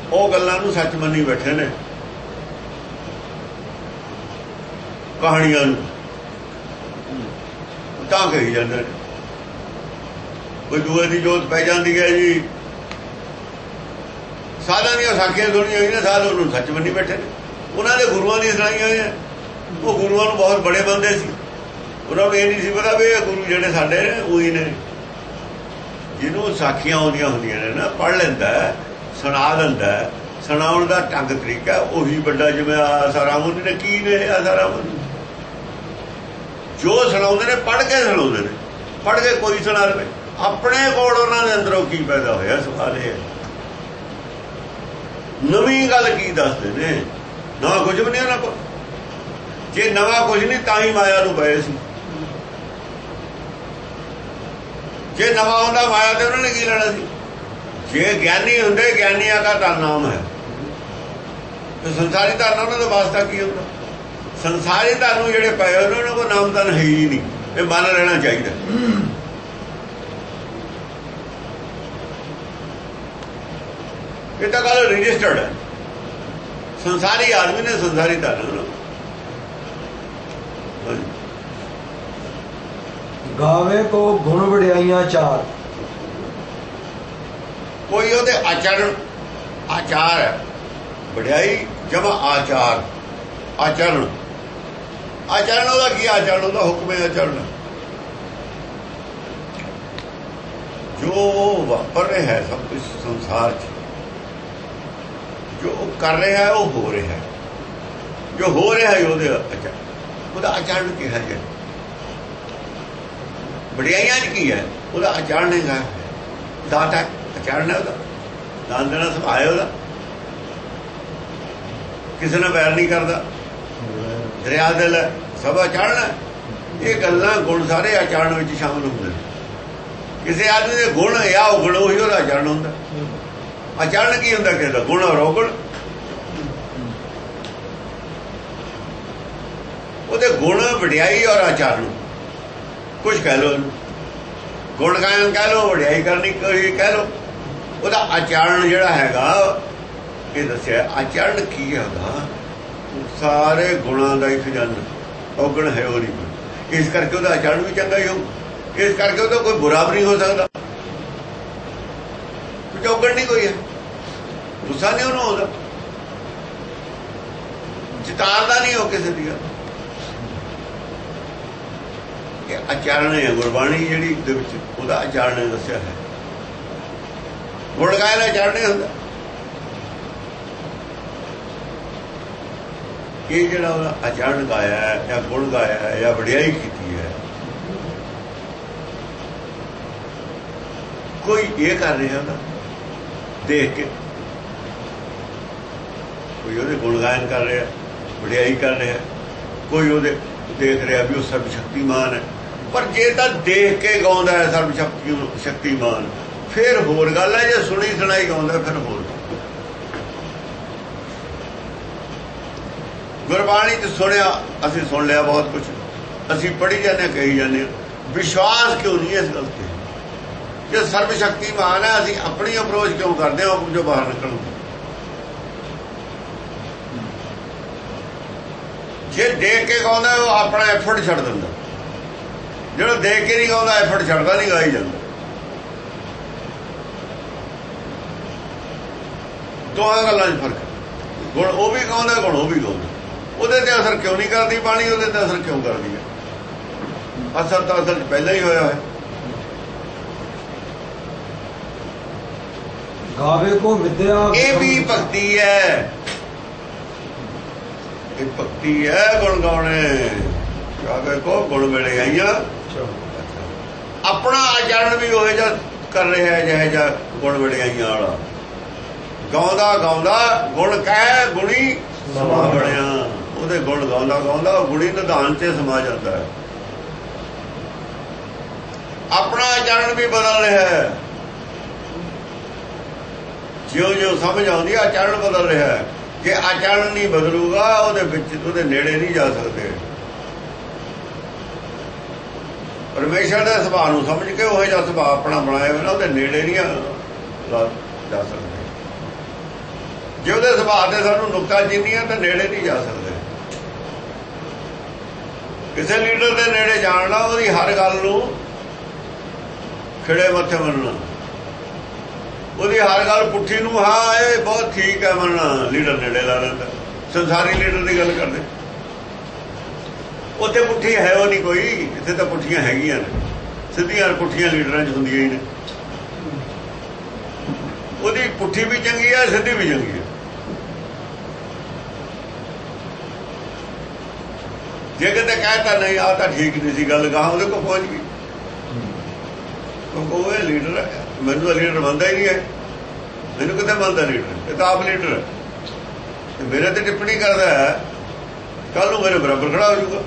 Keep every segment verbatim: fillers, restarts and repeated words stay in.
ਉਹ ਗੱਲਾਂ ਨੂੰ ਸੱਚ ਮੰਨੀ ਬੈਠੇ ਨੇ, ਕਹਾਣੀਆਂ ਨੂੰ ਤਾਂ ਕਹੀ ਜਾਂਦੇ ਨੇ। ਕੋਈ ਦੂਏ ਦੀ ਜੋਤ ਪੈ ਜਾਂਦੀ ਹੈ ਜੀ, ਸਾਧਾਂ ਦੀਆਂ ਸਾਖੀਆਂ ਸੁਣੀਆਂ ਹੋਈਆਂ ਨੇ, ਸਾਧ ਉਹਨੂੰ ਸੱਚ ਮੰਨੀ ਬੈਠੇ ਨੇ। ਉਹਨਾਂ ਦੇ ਗੁਰੂਆਂ ਦੀਆਂ ਸੁਣਾਈਆਂ ਹੋਈਆਂ, ਉਹ ਗੁਰੂਆਂ ਨੂੰ ਬਹੁਤ ਬੜੇ ਬੰਦੇ ਸੀ, ਉਹਨਾਂ ਨੂੰ ਇਹ ਨਹੀਂ ਸੀ ਪਤਾ ਵੀ ਇਹ ਗੁਰੂ ਜਿਹੜੇ ਸਾਡੇ ਨੇ ਉਹੀ ਨੇ। ਜਿਹਨੂੰ ਸਾਖੀਆਂ ਆਉਂਦੀਆਂ ਹੁੰਦੀਆਂ ਨੇ ਨਾ, ਪੜ੍ਹ ਲੈਂਦਾ, ਸੁਣਾ ਦਿੰਦਾ, ਸੁਣਾਉਣ ਦਾ ਢੰਗ ਤਰੀਕਾ ਉਹੀ ਵੱਡਾ। ਜਿਵੇਂ ਆਸਾਰਾਮ ਨੇ ਕੀ ਨੇ, ਆਸਾਰਾਮ ਜੋ ਸੁਣਾਉਂਦੇ ਨੇ ਪੜ੍ਹ ਕੇ ਸੁਣਾਉਂਦੇ ਨੇ, ਪੜ੍ਹ ਕੇ ਕੋਈ ਸੁਣਾ ਲਵੇ। ਆਪਣੇ ਕੋਲ ਉਹਨਾਂ ਦੇ ਅੰਦਰੋਂ ਕੀ ਪੈਦਾ ਹੋਇਆ, ਸਵਾਲ ਇਹ ਹੈ। ਨਵੀਂ ਗੱਲ ਕੀ ਦੱਸਦੇ ਨੇ? ਨਵਾਂ ਕੁਝ ਵੀ ਨਹੀਂ ਉਹਨਾਂ ਕੋਲ। ਜੇ ਨਵਾਂ ਕੁਝ ਨਹੀਂ ਤਾਂ ਹੀ ਮਾਇਆ ਨੂੰ ਪਏ ਸੀ। ਜੇ ਨਵਾਂ ਹੁੰਦਾ ਮਾਇਆ ਤੇ ਉਹਨਾਂ ਨੇ ਕੀ ਲੈਣਾ ਸੀ? ਜੇ ਗਿਆਨੀ ਹੁੰਦੇ, ਗਿਆਨੀਆਂ ਦਾ ਤਾਂ ਨਾਮ ਹੈ, ਤੇ ਸੰਸਾਰੀ ਧਨ ਉਹਨਾਂ ਦਾ ਵਾਸਤਾ ਕੀ ਹੁੰਦਾ? ਸੰਸਾਰੀ ਧਨ ਨੂੰ ਜਿਹੜੇ ਪਏ ਉਹਨਾਂ ਕੋਲ ਨਾਮ ਧਨ ਹੈ ਹੀ ਨਹੀਂ। ਇਹ ਮੰਨ ਲੈਣਾ ਚਾਹੀਦਾ। ਇਹ ਤਾਂ ਗੱਲ ਰਜਿਸਟਰਡ ਹੈ। ਸੰਸਾਰੀ ਆਦਮੀ ਨੇ ਸੰਸਾਰੀ ਧਨ। ਗਾਵੇ ਕੋ ਗੁਣ ਵਡਿਆਈਆਂ ਚਾਰ। ਕੋਈ ਉਹਦੇ ਆਚਰਣ, ਆਚਾਰ ਹੈ ਵਡਿਆਈ ਜਮਾ ਆਚਾਰ, ਆਚਰਣ। ਆਚਰਣ ਉਹਦਾ ਕੀ? ਆਚਰਣ ਉਹਦਾ ਹੁਕਮ ਹੈ, ਆਚਰਣ ਜੋ ਵਾਪਰ ਰਿਹਾ ਹੈ ਸਭ ਕੁਛ ਸੰਸਾਰ 'ਚ, ਜੋ ਕਰ ਰਿਹਾ ਹੈ ਉਹ ਹੋ ਰਿਹਾ ਹੈ। ਜੋ ਹੋ ਰਿਹਾ ਹੈ ਉਹਦੇ ਆਚਰਣ, ਉਹਦਾ ਆਚਰਣ ਕਿਹਾ ਗਿਆ। ਵਡਿਆਈਆਂ 'ਚ ਕੀ ਹੈ? ਉਹਦਾ ਆਚਰਣ ਹੈਗਾ, ਦਾਤ ਹੈ, ਆਚਰਣ ਹੈ ਉਹਦਾ, ਦਾਨ ਦੇਣਾ ਸੁਭਾਅ ਹੈ ਉਹਦਾ। ਕਿਸੇ ਨਾਲ ਵੈਰ ਨਹੀਂ ਕਰਦਾ, ਦਰਿਆ ਦਿਲ ਹੈ, ਸਭ ਆਚਰਣ ਹੈ। ਇਹ ਗੱਲਾਂ ਗੁਣ ਸਾਰੇ ਆਚਰਣ ਵਿੱਚ ਸ਼ਾਮਲ ਹੁੰਦੇ ਨੇ। ਕਿਸੇ ਆਦਮੀ ਦੇ ਗੁਣ ਜਾਂ ਔਗਣ ਉਹੀ ਉਹਦਾ ਆਚਰਣ ਹੁੰਦਾ। ਆਚਰਣ ਕੀ ਹੁੰਦਾ? ਕਿਸੇ ਦਾ ਗੁਣ ਔਰ ਔਗਣ। ਉਹਦੇ ਗੁਣ, ਵਡਿਆਈ ਔਰ ਆਚਰਣ ਕੁਝ ਕਹਿ ਲਓ, ਗੁਣ ਗਾਇਨ ਕਹਿ ਲਓ, ਵਡਿਆਈ ਕਰਨੀ ਕੋਈ ਕਹਿ ਲਓ। ਉਹਦਾ ਆਚਰਣ ਜਿਹੜਾ ਹੈਗਾ ਇਹ ਦੱਸਿਆ। ਆਚਰਣ ਕੀ ਹੈ ਉਹਦਾ? ਸਾਰੇ ਗੁਣਾਂ ਦਾ ਹੀ ਖਜ਼ਾਨਾ, ਔਗਣ ਹੈ ਉਹ ਨਹੀਂ। ਇਸ ਕਰਕੇ ਉਹਦਾ ਆਚਰਣ ਵੀ ਚੰਗਾ ਹੀ ਹੋਊ। ਇਸ ਕਰਕੇ ਉਹਦਾ ਕੋਈ ਬੁਰਾ ਵੀ ਨਹੀਂ ਹੋ ਸਕਦਾ। ਕੁਝ ਔਗਣ ਨਹੀਂ ਕੋਈ ਹੈ, ਗੁੱਸਾ ਨਹੀਂ ਉਹਨੂੰ ਆਉਂਦਾ, ਜਿਤਾਰਦਾ ਨਹੀਂ ਉਹ ਕਿਸੇ ਦੀ। ਇਹ ਆਚਰਣ ਹੈ। ਗੁਰਬਾਣੀ ਜਿਹੜੀ ਦੇ ਵਿੱਚ ਉਹਦਾ ਆਚਰਣ ਦੱਸਿਆ ਹੈ। ਗੁਣ ਗਾਇਨ ਆਚਰਣ ਨਹੀਂ ਹੁੰਦਾ। ਇਹ ਜਿਹੜਾ ਉਹਦਾ ਆਚਰਣ ਗਾਇਆ ਹੈ ਜਾਂ ਗੁਣ ਗਾਇਆ ਹੈ ਜਾਂ ਵਡਿਆਈ ਕੀਤੀ ਹੈ, ਕੋਈ ਇਹ ਕਰ ਰਿਹਾ ਉਹਦਾ ਦੇਖ ਕੇ, ਕੋਈ ਉਹਦੇ ਗੁਣ ਗਾਇਨ ਕਰ ਰਿਹਾ, ਵਡਿਆਈ ਕਰ ਰਿਹਾ, ਕੋਈ ਉਹਦੇ ਦੇਖ ਰਿਹਾ ਵੀ ਉਹ ਸਰਬ ਸ਼ਕਤੀਮਾਨ ਹੈ। ਪਰ ਜੇ ਤਾਂ ਦੇਖ ਕੇ ਗਾਉਂਦਾ ਹੈ ਸਰਬ ਸ਼ਕਤੀ ਸ਼ਕਤੀਮਾਨ, ਫਿਰ ਹੋਰ ਗੱਲ ਹੈ। ਜੇ ਸੁਣੀ ਸੁਣਾਈ ਗਾਉਂਦਾ ਫਿਰ ਹੋਰ। ਗੁਰਬਾਣੀ 'ਚ ਸੁਣਿਆ, ਅਸੀਂ ਸੁਣ ਲਿਆ ਬਹੁਤ ਕੁਛ, ਅਸੀਂ ਪੜ੍ਹੀ ਜਾਂਦੇ, ਕਹੀ ਜਾਂਦੇ, ਵਿਸ਼ਵਾਸ ਕਿਉਂ ਨਹੀਂ ਇਸ ਗੱਲ ਤੇ? ਜੇ ਸਰਬ ਸ਼ਕਤੀਮਾਨ ਹੈ, ਅਸੀਂ ਆਪਣੀ ਅਪਰੋਚ ਕਿਉਂ ਕਰਦੇ ਹਾਂ ਜੋ ਬਾਹਰ ਨਿਕਲਣ? ਜੇ ਦੇਖ ਕੇ ਗਾਉਂਦਾ ਉਹ ਆਪਣਾ ਐਫਰਟ ਛੱਡ ਦਿੰਦਾ, ਜਿਹੜਾ ਦੇਖ ਕੇ ਨਹੀਂ ਗਾਉਂਦਾ ਐਫਰਟ ਛੱਡਦਾ ਨਹੀਂ, ਗਾਈ ਜਾਂਦਾ। ਦੋਹਾਂ ਗੱਲਾਂ 'ਚ ਫਰਕ ਹੈ। ਗੁਣ ਉਹ ਵੀ ਗਾਉਂਦਾ, ਗੁਣ ਉਹ ਵੀ ਗਾਉਂਦਾ। ਉਹਦੇ ਤੇ ਅਸਰ ਕਿਉਂ ਨਹੀਂ ਕਰਦੀ ਬਾਣੀ? ਉਹਦੇ ਤੇ ਅਸਰ ਕਿਉਂ ਕਰਦੀ ਹੈ? ਅਸਰ ਤਾਂ ਅਸਲ 'ਚ ਪਹਿਲਾਂ ਹੀ ਹੋਇਆ ਹੈ। ਗਾਵੇ ਕੋ ਵਿਦਿਆ, ਇਹ ਵੀ ਭਗਤੀ ਹੈ। ਇਹ ਭਗਤੀ ਹੈ ਗੁਣ ਗਾਉਣੇ। ਗਾਵੇ ਕੋ ਗੁਣ ਮਿਲੇ ਆਈਆਂ। ਆਪਣਾ ਆਚਰਣ ਵੀ ਉਹ ਜਿਹਾ ਕਰ ਰਿਹਾ ਹੈ ਜਿਹੋ ਜਿਹਾ ਗੁਣ ਮਿਲੇ ਆਈਆਂ ਵਾਲਾ। ਗਾਉਂਦਾ ਗਾਉਂਦਾ ਗੁਣ ਕਹਿ ਗੁਣੀ ਸਮਾ ਬਣਿਆ। ਉਹਦੇ ਗੁਣ ਗਾਉਂਦਾ ਗਾਉਂਦਾ ਉਹ ਗੁਣੀ ਨਿਧਾਨ 'ਚ ਸਮਾ ਜਾਂਦਾ ਹੈ। ਆਪਣਾ ਆਚਰਣ ਵੀ ਬਦਲ ਰਿਹਾ ਹੈ। ਜਿਉਂ ਜਿਉਂ ਸਮਝ ਆਉਂਦੀ ਹੈ ਆਚਰਣ ਬਦਲ ਰਿਹਾ ਹੈ। ਜੇ ਆਚਰਣ ਨਹੀਂ ਬਦਲੂਗਾ ਉਹਦੇ ਵਿੱਚ ਉਹਦੇ ਨੇੜੇ ਨਹੀਂ ਜਾ ਸਕਦੇ। ਪਰਮੇਸ਼ਰ ਦੇ ਸੁਭਾਅ ਨੂੰ ਸਮਝ ਕੇ ਉਹ ਜਿਹਾ ਸੁਭਾਅ ਆਪਣਾ ਬਣਾਇਆ ਹੋਇਆ ਨਾ, ਉਹਦੇ ਨੇੜੇ ਨਹੀਂ ਜਾ ਸਕਦੇ। ਜੇ ਉਹਦੇ ਸੁਭਾਅ ਤੇ ਸਾਨੂੰ ਨੁਕਤਾ ਚੀਨੀਆਂ ਤਾਂ ਨੇੜੇ ਨਹੀਂ ਜਾ ਸਕਦੇ। ਕਿਸੇ ਲੀਡਰ ਦੇ ਨੇੜੇ ਜਾਣਨਾ ਉਹਦੀ ਹਰ ਗੱਲ ਨੂੰ ਖਿੜੇ ਮੱਥੇ ਮੰਨਣਾ, ਉਹਦੀ ਹਰ ਗੱਲ ਪੁੱਠੀ ਨੂੰ ਹਾਂ ਇਹ ਬਹੁਤ ਠੀਕ ਹੈ ਮੰਨਣਾ, ਲੀਡਰ ਨੇੜੇ ਲਾ ਲੈਂਦਾ। ਸੰਸਾਰੀ ਲੀਡਰ ਦੀ ਗੱਲ ਕਰਦੇ, ਉੱਥੇ ਪੁੱਠੀ ਹੈ ਉਹ ਨਹੀਂ ਕੋਈ, ਇੱਥੇ ਤਾਂ ਪੁੱਠੀਆਂ ਹੈਗੀਆਂ ਨੇ, ਸਿੱਧੀਆਂ ਪੁੱਠੀਆਂ ਲੀਡਰਾਂ 'ਚ ਹੁੰਦੀਆਂ ਹੀ ਨੇ। ਉਹਦੀ ਪੁੱਠੀ ਵੀ ਚੰਗੀ ਹੈ, ਸਿੱਧੀ ਵੀ ਚੰਗੀ ਹੈ। ਜੇ ਕਿਤੇ ਕਹਿਤਾ ਨਹੀਂ ਆਹ ਤਾਂ ਠੀਕ ਨਹੀਂ ਸੀ ਗੱਲ, ਗਾਹਾਂ ਉਹਦੇ ਕੋਲ ਪਹੁੰਚ ਗਈ, ਕਿਉਂਕਿ ਉਹ ਇਹ ਲੀਡਰ ਹੈ। ਮੈਨੂੰ ਤਾਂ ਲੀਡਰ ਮੰਨਦਾ ਹੀ ਨਹੀਂ ਹੈ, ਮੈਨੂੰ ਕਿਤੇ ਮੰਨਦਾ ਲੀਡਰ, ਇਹ ਤਾਂ ਆਪ ਲੀਡਰ ਹੈ ਤੇ ਮੇਰੇ ਤੇ ਟਿੱਪਣੀ ਕਰਦਾ ਹੈ, ਕੱਲ ਨੂੰ ਮੇਰੇ ਬਰਾਬਰ ਖੜਾ ਹੋ ਜਾਊਗਾ।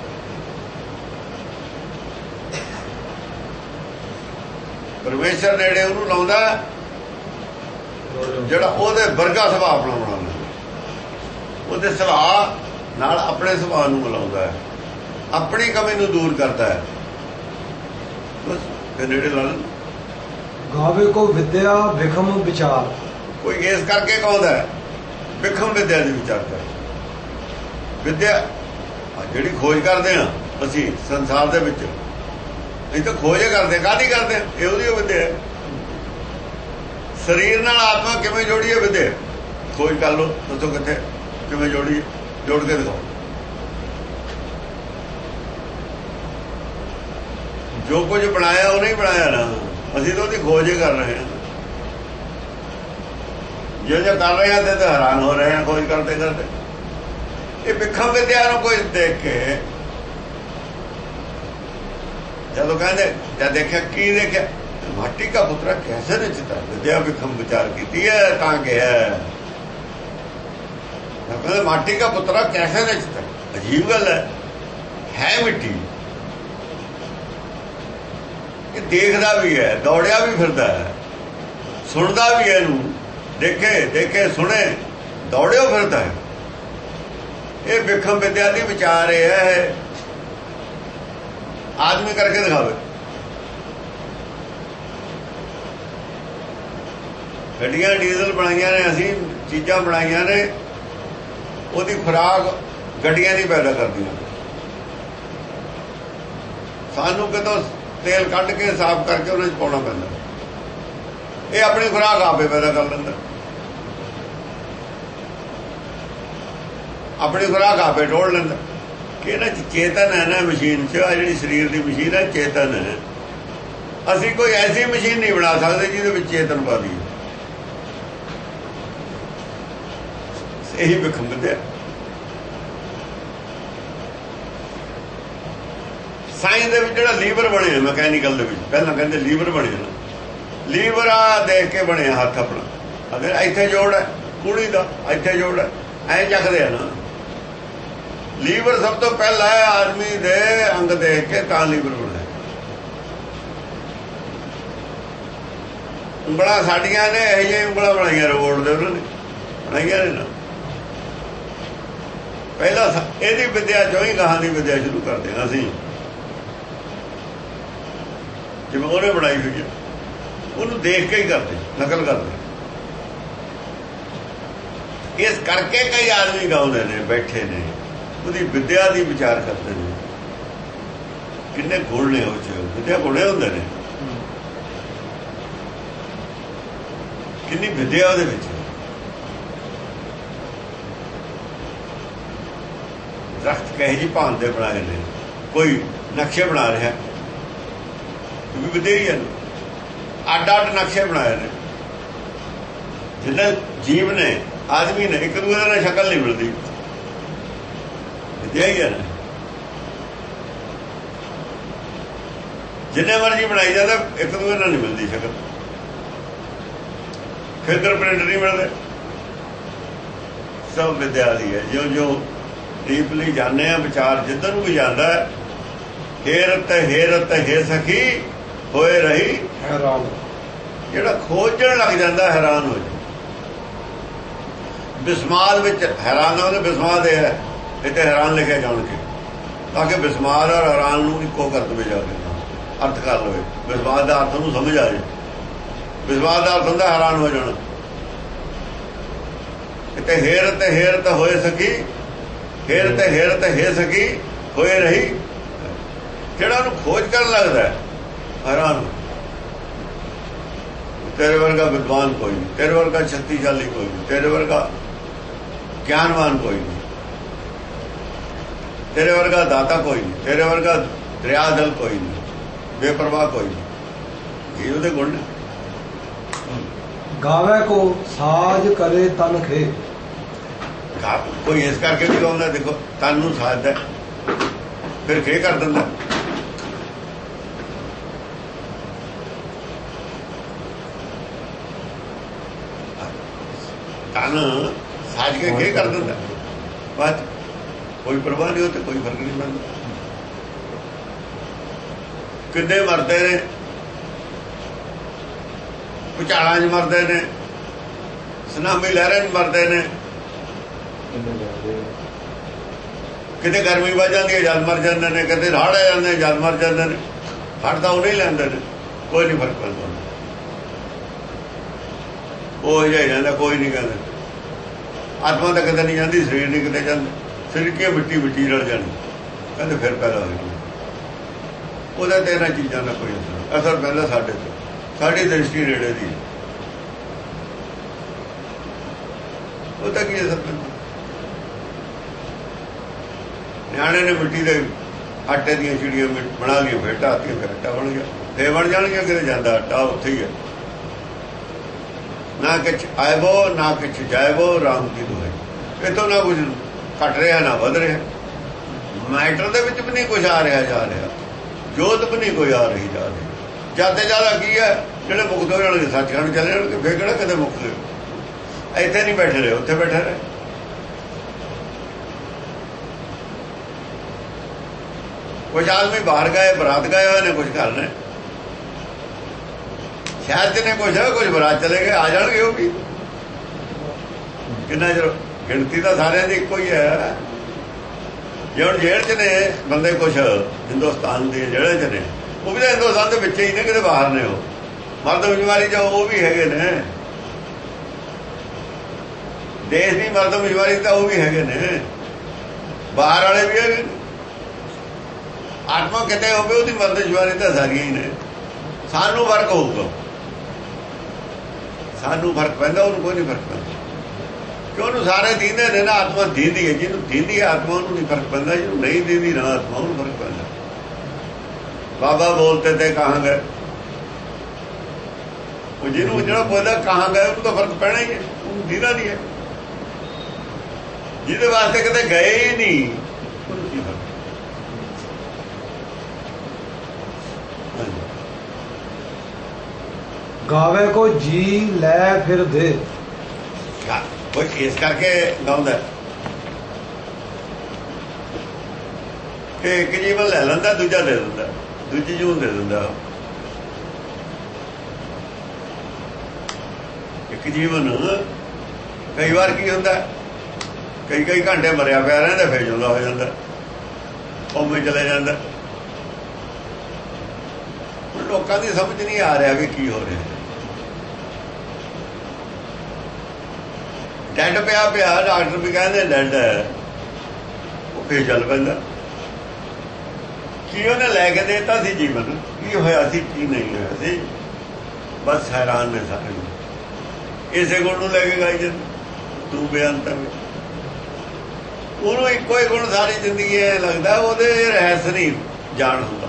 ਪਰਮੇਸ਼ਰ ਨੇੜੇ ਉਹਨੂੰ ਲਾਉਂਦਾ ਜਿਹੜਾ ਉਹਦੇ ਵਰਗਾ ਸੁਭਾਅ ਆਪਣਾ ਬਣਾਉਂਦਾ, ਉਹਦੇ ਸੁਭਾਅ ਨਾਲ ਆਪਣੇ ਸੁਭਾਅ ਨੂੰ ਮਿਲਾਉਂਦਾ ਹੈ, ਆਪਣੀ ਕਮੀ ਨੂੰ ਦੂਰ ਕਰਦਾ ਹੈ, ਬਸ ਫਿਰ ਨੇੜੇ ਲਾ ਲੈਂਦਾ। ਗਾਵੇ ਕੋ ਵਿਦਿਆ ਵਿਖਮ ਵਿਚਾਰ, ਕੋਈ ਇਸ ਕਰਕੇ ਕਹਾਉਂਦਾ ਹੈ ਵਿਖਮ ਵਿਦਿਆ ਦੀ ਵਿਚਾਰ ਕਰ। ਵਿਦਿਆ ਜਿਹੜੀ ਖੋਜ ਕਰਦੇ ਹਾਂ ਅਸੀਂ ਸੰਸਾਰ ਦੇ ਵਿੱਚ, ਇਹ ਤਾਂ ਖੋਜ ਕਰਦੇ, ਕਾਹਦੀ ਕਰਦੇ? ਇਹ ਉਹਦੀ ਵਿਦਿਆ ਹੈ। ਸਰੀਰ ਨਾਲ ਆਤਮਾ ਕਿਵੇਂ ਜੋੜੀਏ, ਵਿਦਿਆ ਖੋਜ ਕਰ ਲਓ, ਦੱਸੋ ਕਿੱਥੇ ਕਿਵੇਂ ਜੋੜੀਏ, ਜੋੜ ਕੇ ਦਿਖਾਓ। ਜੋ ਕੁਝ ਬਣਾਇਆ ਉਹ ਨਹੀਂ ਬਣਾਇਆ ਨਾ, ਅਸੀਂ ਤਾਂ ਉਹਦੀ ਖੋਜ ਹੀ ਕਰ ਰਹੇ ਹਾਂ। ਜੋ ਜੋ ਕਰ ਰਹੇ ਹਾਂ ਤੇ ਹੈਰਾਨ ਹੋ ਰਹੇ ਹਾਂ ਖੋਜ ਕਰਦੇ ਕਰਦੇ। ਇਹ ਵਿਖਮ ਵਿਦਿਆ ਨੂੰ ਕੋਈ ਦੇਖ ਕੇ ਜਦੋਂ ਕਹਿੰਦੇ ਜਦ ਦੇਖਿਆ, ਕੀ ਦੇਖਿਆ? ਮਾਟੀ ਕਾ ਪੁੱਤਰਾ ਕੈਸੇ ਰਚਿਤਾ, ਵਿਦਿਆ ਵਿਖਮ ਵਿਚਾਰ ਕੀਤੀ ਹੈ ਤਾਂ ਕਿਹਾ ਕਹਿੰਦੇ ਮਾਟੀ ਕਾ ਪੁੱਤਰਾ ਕੈਸੇ ਰਚਿਤਾ। ਅਜੀਬ ਗੱਲ ਹੈ, ਹੈ ਮਿੱਟੀ, ਇਹ ਦੇਖਦਾ ਵੀ ਹੈ, ਦੌੜਿਆ ਵੀ ਫਿਰਦਾ ਹੈ, ਸੁਣਦਾ ਵੀ ਹੈ, ਇਹਨੂੰ ਦੇਖੇ ਦੇਖੇ ਸੁਣੇ ਦੌੜਿਓ ਫਿਰਦਾ ਹੈ। ਇਹ ਵਿਖਮ ਵਿਦਿਆ ਦੀ ਵਿਚਾਰ ਇਹ ਹੈ, ਆਦਮੀ ਕਰਕੇ ਦਿਖਾਵੇ। ਗੱਡੀਆਂ ਡੀਜ਼ਲ ਬਣਾਈਆਂ ਨੇ, ਅਸੀਂ ਚੀਜ਼ਾਂ ਬਣਾਈਆਂ ਨੇ, ਉਹਦੀ ਖੁਰਾਕ ਗੱਡੀਆਂ ਨਹੀਂ ਪੈਦਾ ਕਰਦੀਆਂ। ਸਾਨੂੰ ਕਿਤੋਂ ਤੇਲ ਕੱਢ ਕੇ ਸਾਫ਼ ਕਰਕੇ ਉਹਨਾਂ 'ਚ ਪਾਉਣਾ ਪੈਂਦਾ, ਇਹ ਆਪਣੀ ਖੁਰਾਕ ਆਪੇ ਪੈਦਾ ਕਰ ਲੈਂਦਾ, ਆਪਣੀ ਖੁਰਾਕ ਆਪੇ ਟੋੜ ਲੈਂਦਾ। ਕਿ ਇਹਨਾਂ 'ਚ ਚੇਤਨ ਹੈ ਨਾ, ਮਸ਼ੀਨ 'ਚ ਆ ਜਿਹੜੀ ਸਰੀਰ ਦੀ ਮਸ਼ੀਨ ਹੈ ਚੇਤਨ ਹੈ। ਅਸੀਂ ਕੋਈ ਐਸੀ ਮਸ਼ੀਨ ਨਹੀਂ ਬਣਾ ਸਕਦੇ ਜਿਹਦੇ ਵਿੱਚ ਚੇਤਨ ਪਾ ਦਈਏ। ਇਹੀ ਵਿਖਮ ਵਿਦਿਆ। ਸਾਇੰਸ ਦੇ ਵਿੱਚ ਜਿਹੜਾ ਲੀਵਰ ਬਣੇ ਮਕੈਨੀਕਲ ਦੇ ਵਿੱਚ, ਪਹਿਲਾਂ ਕਹਿੰਦੇ ਲੀਵਰ ਬਣੇ ਨਾ, ਲੀਵਰ ਆ ਦੇਖ ਕੇ ਬਣਿਆ ਹੱਥ ਆਪਣਾ, ਅਗਰ ਇੱਥੇ ਜੋੜ ਹੈ ਕੁੜੀ ਦਾ, ਇੱਥੇ ਜੋੜ ਹੈ, ਐਂ ਚੱਕਦੇ ਆ ਨਾ। ਲੀਵਰ ਸਭ ਤੋਂ ਪਹਿਲਾਂ ਹੈ ਆਦਮੀ ਦੇ ਅੰਗ ਦੇਖ ਕੇ ਤਾਂ ਲੀਵਰ ਬਣਿਆ। ਉਂਗਲਾਂ ਸਾਡੀਆਂ ਨੇ ਇਹ ਜਿਹੀਆਂ ਉਂਗਲਾਂ ਬਣਾਈਆਂ ਰੋਬੋਟ ਦੇ, ਉਹਨਾਂ ਨੇ ਬਣਾਈਆਂ ਨੇ ਨਾ। ਪਹਿਲਾਂ ਇਹਦੀ ਵਿਦਿਆ ਚੋਂ ਹੀ ਗਾਹਾਂ ਦੀ ਵਿਦਿਆ ਸ਼ੁਰੂ ਕਰਦੇ ਹਾਂ ਅਸੀਂ, ਜਿਵੇਂ ਉਹਨੇ ਬਣਾਈ ਹੋਈ ਹੈ ਉਹਨੂੰ ਦੇਖ ਕੇ ਹੀ ਕਰਦੇ, ਨਕਲ ਕਰਦੇ। ਇਸ ਕਰਕੇ ਕਈ ਆਦਮੀ ਗਾਉਂਦੇ ਨੇ, ਬੈਠੇ ਨੇ, ਉਹਦੀ ਵਿਦਿਆ ਦੀ ਵਿਚਾਰ ਕਰਦੇ ਨੇ। ਕਿੰਨੇ ਗੁਣ ਨੇ ਉਹ 'ਚ, ਵਿਦਿਆ ਗੁਣੇ ਹੁੰਦੇ ਨੇ, ਕਿੰਨੀ ਵਿਦਿਆ ਉਹਦੇ ਵਿੱਚ। ਦਰਖਤ ਕਹੇ ਜੀ ਭਾਂਤ ਦੇ ਬਣਾਏ ਨੇ, ਕੋਈ ਨਕਸ਼ੇ ਬਣਾ ਰਿਹਾ, ਵੀ ਵਿਦਿਆ ਹੀ ਹੈ। ਅੱਡ ਅੱਡ ਨਕਸ਼ੇ ਬਣਾਏ ਨੇ, ਜਿੰਨੇ ਜੀਵ ਨੇ, ਆਦਮੀ ਨੇ, ਇੱਕ ਦੂਜੇ ਨਾਲ ਸ਼ਕਲ ਨਹੀਂ ਮਿਲਦੀ, ਵਿਦਿਆ ਹੀ ਹੈ ਨਾ। ਜਿੰਨੇ ਮਰਜੀ ਬਣਾਈ ਜਾਂਦਾ, ਇੱਕ ਦੂਜੇ ਨਾਲ ਨਹੀਂ ਮਿਲਦੀ ਸ਼ਕਲ, ਫਿੰਗਰ ਪ੍ਰਿੰਟ ਨਹੀਂ ਮਿਲਦੇ। ਸਭ ਵਿਦਿਆ ਦੀ ਹੈ। ਜੋ ਜੋ ਡੀਪਲੀ ਜਾਣੇ ਆ, ਵਿਚਾਰ ਜਿੱਧਰ ਨੂੰ ਵੀ ਜਾਂਦਾ ਹੈ, ਹੇਰਤ ਹੇਰਤ ਹੇ ਸਖੀ ਹੋਏ ਰਹੀ ਹੈਰਾਨ। ਜਿਹੜਾ ਖੋਜਣ ਲੱਗ ਜਾਂਦਾ ਹੈਰਾਨ ਹੋ ਜਾਂਦਾ। ਬਿਸਮਾਲ ਵਿੱਚ ਹੈਰਾਨ ਉਹਨੇ ਬਿਸਮਾਲ ਦੇ ਹੈ, ਇੱਥੇ ਹੈਰਾਨ ਲਿਖਿਆ ਜਾਣ ਕੇ, ਤਾਂ ਕਿ ਬਿਸਮਾਲ ਔਰ ਹੈਰਾਨ ਨੂੰ ਇੱਕੋ ਕਰ ਦਵੇ, ਜਾ ਕੇ ਅਰਥ ਕਰ ਲਵੇ। ਬਿਸਮਾਲ ਦਾ ਅਰਥ ਉਹਨੂੰ ਸਮਝ ਆ ਜਾਏ। ਬਿਸਮਾਲ ਦਾ ਅਰਥ ਹੁੰਦਾ ਹੈਰਾਨ ਹੋ ਜਾਣਾ, ਤੇ ਹੇਰ ਤੇ ਹੇਰ ਤਾਂ ਹੋਏ ਸਕੀ, ਹੇਰ ਤੇ ਹੇਰ ਤੇ ਹੈ ਸਕੀ ਹੋਏ ਰਹੀ। ਜਿਹੜਾ ਉਹਨੂੰ ਖੋਜ ਕਰਨ ਲੱਗਦਾ ਹੈਰਾਨ, ਤੇਰੇ ਵਰਗਾ ਵਿਦਵਾਨ ਕੋਈ ਨਹੀਂ, ਤੇਰੇ ਵਰਗਾ ਸ਼ਕਤੀਸ਼ਾਲੀ ਕੋਈ ਨਹੀਂ, ਤੇਰੇ ਵਰਗਾ ਗਿਆਨਵਾਨ ਕੋਈ ਨਹੀਂ, ਤੇਰੇ ਵਰਗਾ ਦਾਤਾ ਕੋਈ ਨਹੀਂ, ਤੇਰੇ ਵਰਗਾ ਦਰਿਆ ਦਲ ਕੋਈ ਨਹੀਂ, ਬੇਪਰਵਾਹ ਕੋਈ ਨਹੀਂ। ਇਹ ਉਹਦੇ ਗੁਣ ਨੇ। ਗਾਵੇ ਕੋ ਸਾਜ ਕਰੇ ਤਨ ਖੇ। ਕੋਈ ਇਸ ਕਰਕੇ ਵੀ ਗਾਉਂਦਾ, ਦੇਖੋ ਤਨ ਨੂੰ ਸਾਜਦਾ ਫਿਰ ਖੇ ਕਰ ਦਿੰਦਾ। ਤਨ ਸਾਜ ਕੇ ਖੇ ਕਰ ਦਿੰਦਾ, ਬਾਅਦ ਕੋਈ ਪਰਵਾਹ ਨਹੀਂ, ਉਹ ਤੇ ਕੋਈ ਫਰਕ ਨਹੀਂ ਪੈਂਦਾ। ਕਿੰਨੇ ਮਰਦੇ ਨੇ, ਭੁਚਾਲਾਂ 'ਚ ਮਰਦੇ ਨੇ, ਸੁਨਾਮੀ ਲਹਿਰਾਂ 'ਚ ਮਰਦੇ ਨੇ, ਕਿਤੇ ਗਰਮੀ ਵੱਜ ਜਾਂਦੀ ਹੈ ਜਦ ਮਰ ਜਾਂਦੇ ਨੇ, ਕਿਤੇ ਰਾੜ ਆ ਜਾਂਦੇ ਜਦ ਮਰ ਜਾਂਦੇ ਨੇ। ਹੜ ਤਾਂ ਉਹ ਨਹੀਂ ਲੈਂਦੇ ਨੇ, ਕੋਈ ਨਹੀਂ ਫਰਕ ਪੈਂਦਾ, ਉਹ ਜਿਹਾ ਜਾਂਦਾ, ਕੋਈ ਨਹੀਂ ਕਹਿੰਦਾ। ਆਤਮਾ ਤਾਂ ਕਿਤੇ ਨਹੀਂ ਜਾਂਦੀ, ਸਰੀਰ ਨਹੀਂ ਕਿਤੇ ਜਾਂਦਾ, ਸਰੀਰ ਕੀ ਮਿੱਟੀ ਮਿੱਟੀ ਰਲ ਜਾਣੀ, ਕਹਿੰਦੇ ਫਿਰ ਪੈਦਾ ਹੋਈ। ਉਹਦਾ ਤੇ ਇਹਨਾਂ ਚੀਜ਼ਾਂ ਦਾ ਕੋਈ ਅਸਰ ਅਸਰ ਪੈਂਦਾ ਸਾਡੇ ਤੇ, ਸਾਡੀ ਦ੍ਰਿਸ਼ਟੀ ਨੇੜੇ ਦੀ, ਉਹਦਾ ਕੀ ਅਸਰ ਪੈਂਦਾ। ਨਿਆਣੇ ਨੇ ਮਿੱਟੀ ਦੇ ਆਟੇ ਦੀਆਂ ਚਿੜੀਆਂ ਬਣਾ ਲਈਆਂ, ਫਿਰ ਢਾਤੀਆਂ, ਫਿਰ ਆਟਾ ਬਣ ਗਿਆ, ਫੇਰ ਬਣ ਜਾਣਗੀਆਂ, ਕਿਤੇ ਜਾਂਦਾ ਆਟਾ ਉੱਥੇ ਹੀ ਹੈ। ਨਾ ਕਿਛ ਆਇਬੋ ਨਾ ਕਿਛ ਜਾਇਬੋ, ਰਾਮ ਕੀ ਦੁਹਾਈ। ਇੱਥੋਂ ਨਾ ਕੁਝ ਘਟ ਰਿਹਾ ਨਾ ਵੱਧ ਰਿਹਾ, ਮੈਟਰ ਦੇ ਵਿੱਚ ਵੀ ਨਹੀਂ ਕੁਝ ਆ ਰਿਹਾ ਜਾ ਰਿਹਾ, ਜੋਤ ਵੀ ਨਹੀਂ ਕੋਈ ਆ ਰਹੀ ਜਾ ਰਹੀ। ਜਿਆਦਾ ਜ਼ਿਆਦਾ ਕੀ ਹੈ, ਜਿਹੜੇ ਮੁਕਤ ਹੋ ਜਾਣਗੇ ਸੱਚਖੰਡ ਚਲੇ ਜਾਣਗੇ, ਫੇਰ ਕਿਹੜਾ ਕਦੇ ਮੁੱਕ ਗਏ। ਇੱਥੇ ਨਹੀਂ ਬੈਠੇ ਰਹੇ, ਉੱਥੇ ਬੈਠੇ ਰਹੇ। ਕੁਝ ਆਦਮੀ ਬਾਹਰ ਗਏ, ਬਰਾਤ ਗਏ ਹੋਏ ਨੇ, ਕੁਝ ਘਰ ਨੇ, ਸ਼ਹਿਰ 'ਚ ਨੇ ਕੁਝ, ਕੁਝ ਬਰਾਤ ਚਲੇ ਗਏ, ਆ ਜਾਣਗੇ ਉਹ ਵੀ। ਕਿੰਨਾ ਚਿਰ, ਗਿਣਤੀ ਤਾਂ ਸਾਰਿਆਂ ਦੀ ਇੱਕੋ ਹੀ ਹੈ। ਜੇ ਹੁਣ ਜੇਲ੍ਹ 'ਚ ਨੇ ਬੰਦੇ, ਕੁਛ ਹਿੰਦੁਸਤਾਨ ਦੇ ਜਿਹੜੇ 'ਚ ਨੇ, ਉਹ ਵੀ ਤਾਂ ਹਿੰਦੁਸਤਾਨ ਦੇ ਵਿੱਚ ਹੀ ਨੇ, ਕਿਤੇ ਬਾਹਰ ਨੇ। ਉਹ ਮਰਦਮਸ਼ੁਮਾਰੀ 'ਚ ਉਹ ਵੀ ਹੈਗੇ ਨੇ, ਦੇਸ਼ ਦੀ ਮਰਦਮਸ਼ੁਮਾਰੀ ਤਾਂ ਉਹ ਵੀ ਹੈਗੇ ਨੇ, ਬਾਹਰ ਵਾਲੇ ਵੀ ਹੈਗੇ। ਆਤਮਾ ਕਿਤੇ ਹੋਵੇ, ਉਹਦੀ ਮਰਦਮਸ਼ੁਮਾਰੀ ਤਾਂ ਸਾਰੀਆਂ ਹੀ ਨੇ। ਸਾਨੂੰ ਫਰਕ ਹੋਊਗਾ, ਸਾਨੂੰ ਫਰਕ ਪੈਂਦਾ, ਉਹਨੂੰ ਕੋਈ ਨਹੀਂ ਫਰਕ ਪੈਂਦਾ, ਕਿ ਉਹਨੂੰ ਸਾਰੇ ਦੀਂਦੇ ਨੇ ਨਾ। ਆਤਮਾ ਦੀਂਦੀ ਹੈ, ਜਿਹਨੂੰ ਦੀਂਦੀ ਹੈ ਆਤਮਾ ਉਹਨੂੰ ਨਹੀਂ ਫਰਕ ਪੈਂਦਾ, ਜਿਹਨੂੰ ਨਹੀਂ ਦੀਂਦੀ ਨਾ ਆਤਮਾ ਉਹਨੂੰ ਫਰਕ ਪੈਂਦਾ। ਬਾਬਾ ਬੋਲਤੇ ਤੇ ਕਹਾਂ ਗਏ, ਉਹ ਜਿਹਨੂੰ ਜਿਹੜਾ ਬੋਲਦਾ ਕਹਾਂ ਗਏ, ਉਹਨੂੰ ਤਾਂ ਫਰਕ ਪੈਣਾ ਹੀ ਹੈ, ਉਹਨੂੰ ਦੀਦਾ ਨਹੀਂ ਹੈ। ਜਿਹਦੇ ਵਾਸਤੇ ਕਿਤੇ ਗਏ ਹੀ ਨਹੀਂ, ਉਹਨੂੰ ਕੀ ਫਰਕ। ਗਾਵੇ ਕੋ ਜੀ ਲੈ ਫਿਰ ਦੇ। ਕੋਈ ਇਸ ਕਰਕੇ ਗਾਉਂਦਾ ਕਿ ਇੱਕ ਜੀਵਨ ਲੈ ਲੈਂਦਾ, ਦੂਜਾ ਦੇ ਦਿੰਦਾ, ਦੂਜੀ ਜੂਨ ਦੇ ਦਿੰਦਾ। ਇੱਕ ਜੀਵਨ ਕਈ ਵਾਰ ਕੀ ਹੁੰਦਾ, ਕਈ ਕਈ ਘੰਟੇ ਮਰਿਆ ਪਿਆ ਰਹਿੰਦਾ, ਫਿਰ ਜਿਉਂਦਾ ਹੋ ਜਾਂਦਾ, ਉਵੇਂ ਚਲੇ ਜਾਂਦਾ। ਲੋਕਾਂ ਦੀ ਸਮਝ ਨਹੀਂ ਆ ਰਿਹਾ ਵੀ ਕੀ ਹੋ ਰਿਹਾ। ਡੈਡ ਪਿਆ ਪਿਆ, ਡਾਕਟਰ ਵੀ ਕਹਿੰਦੇ ਡੈਡ ਹੈ, ਉਹ ਫੇਰ ਚੱਲ ਪੈਂਦਾ। ਕੀ ਉਹਨੇ ਲੈ ਕੇ ਦੇਤਾ ਸੀ ਜੀਵਨ, ਕੀ ਹੋਇਆ ਸੀ ਕੀ ਨਹੀਂ ਹੋਇਆ ਸੀ, ਬਸ ਹੈਰਾਨ ਨੇ ਸਾਰੇ। ਇਸੇ ਗੁਣ ਨੂੰ ਲੈ ਕੇ ਗਾਈ ਜਾਂਦੇ, ਤੂੰ ਬੇਅੰਤ ਹੈ। ਉਹਨੂੰ ਇੱਕੋ ਹੀ ਗੁਣ ਸਾਰੀ ਜ਼ਿੰਦਗੀ ਇਹ ਲੱਗਦਾ, ਉਹਦੇ ਰਹਿਸ ਨਹੀਂ ਜਾਣ ਹੁੰਦਾ।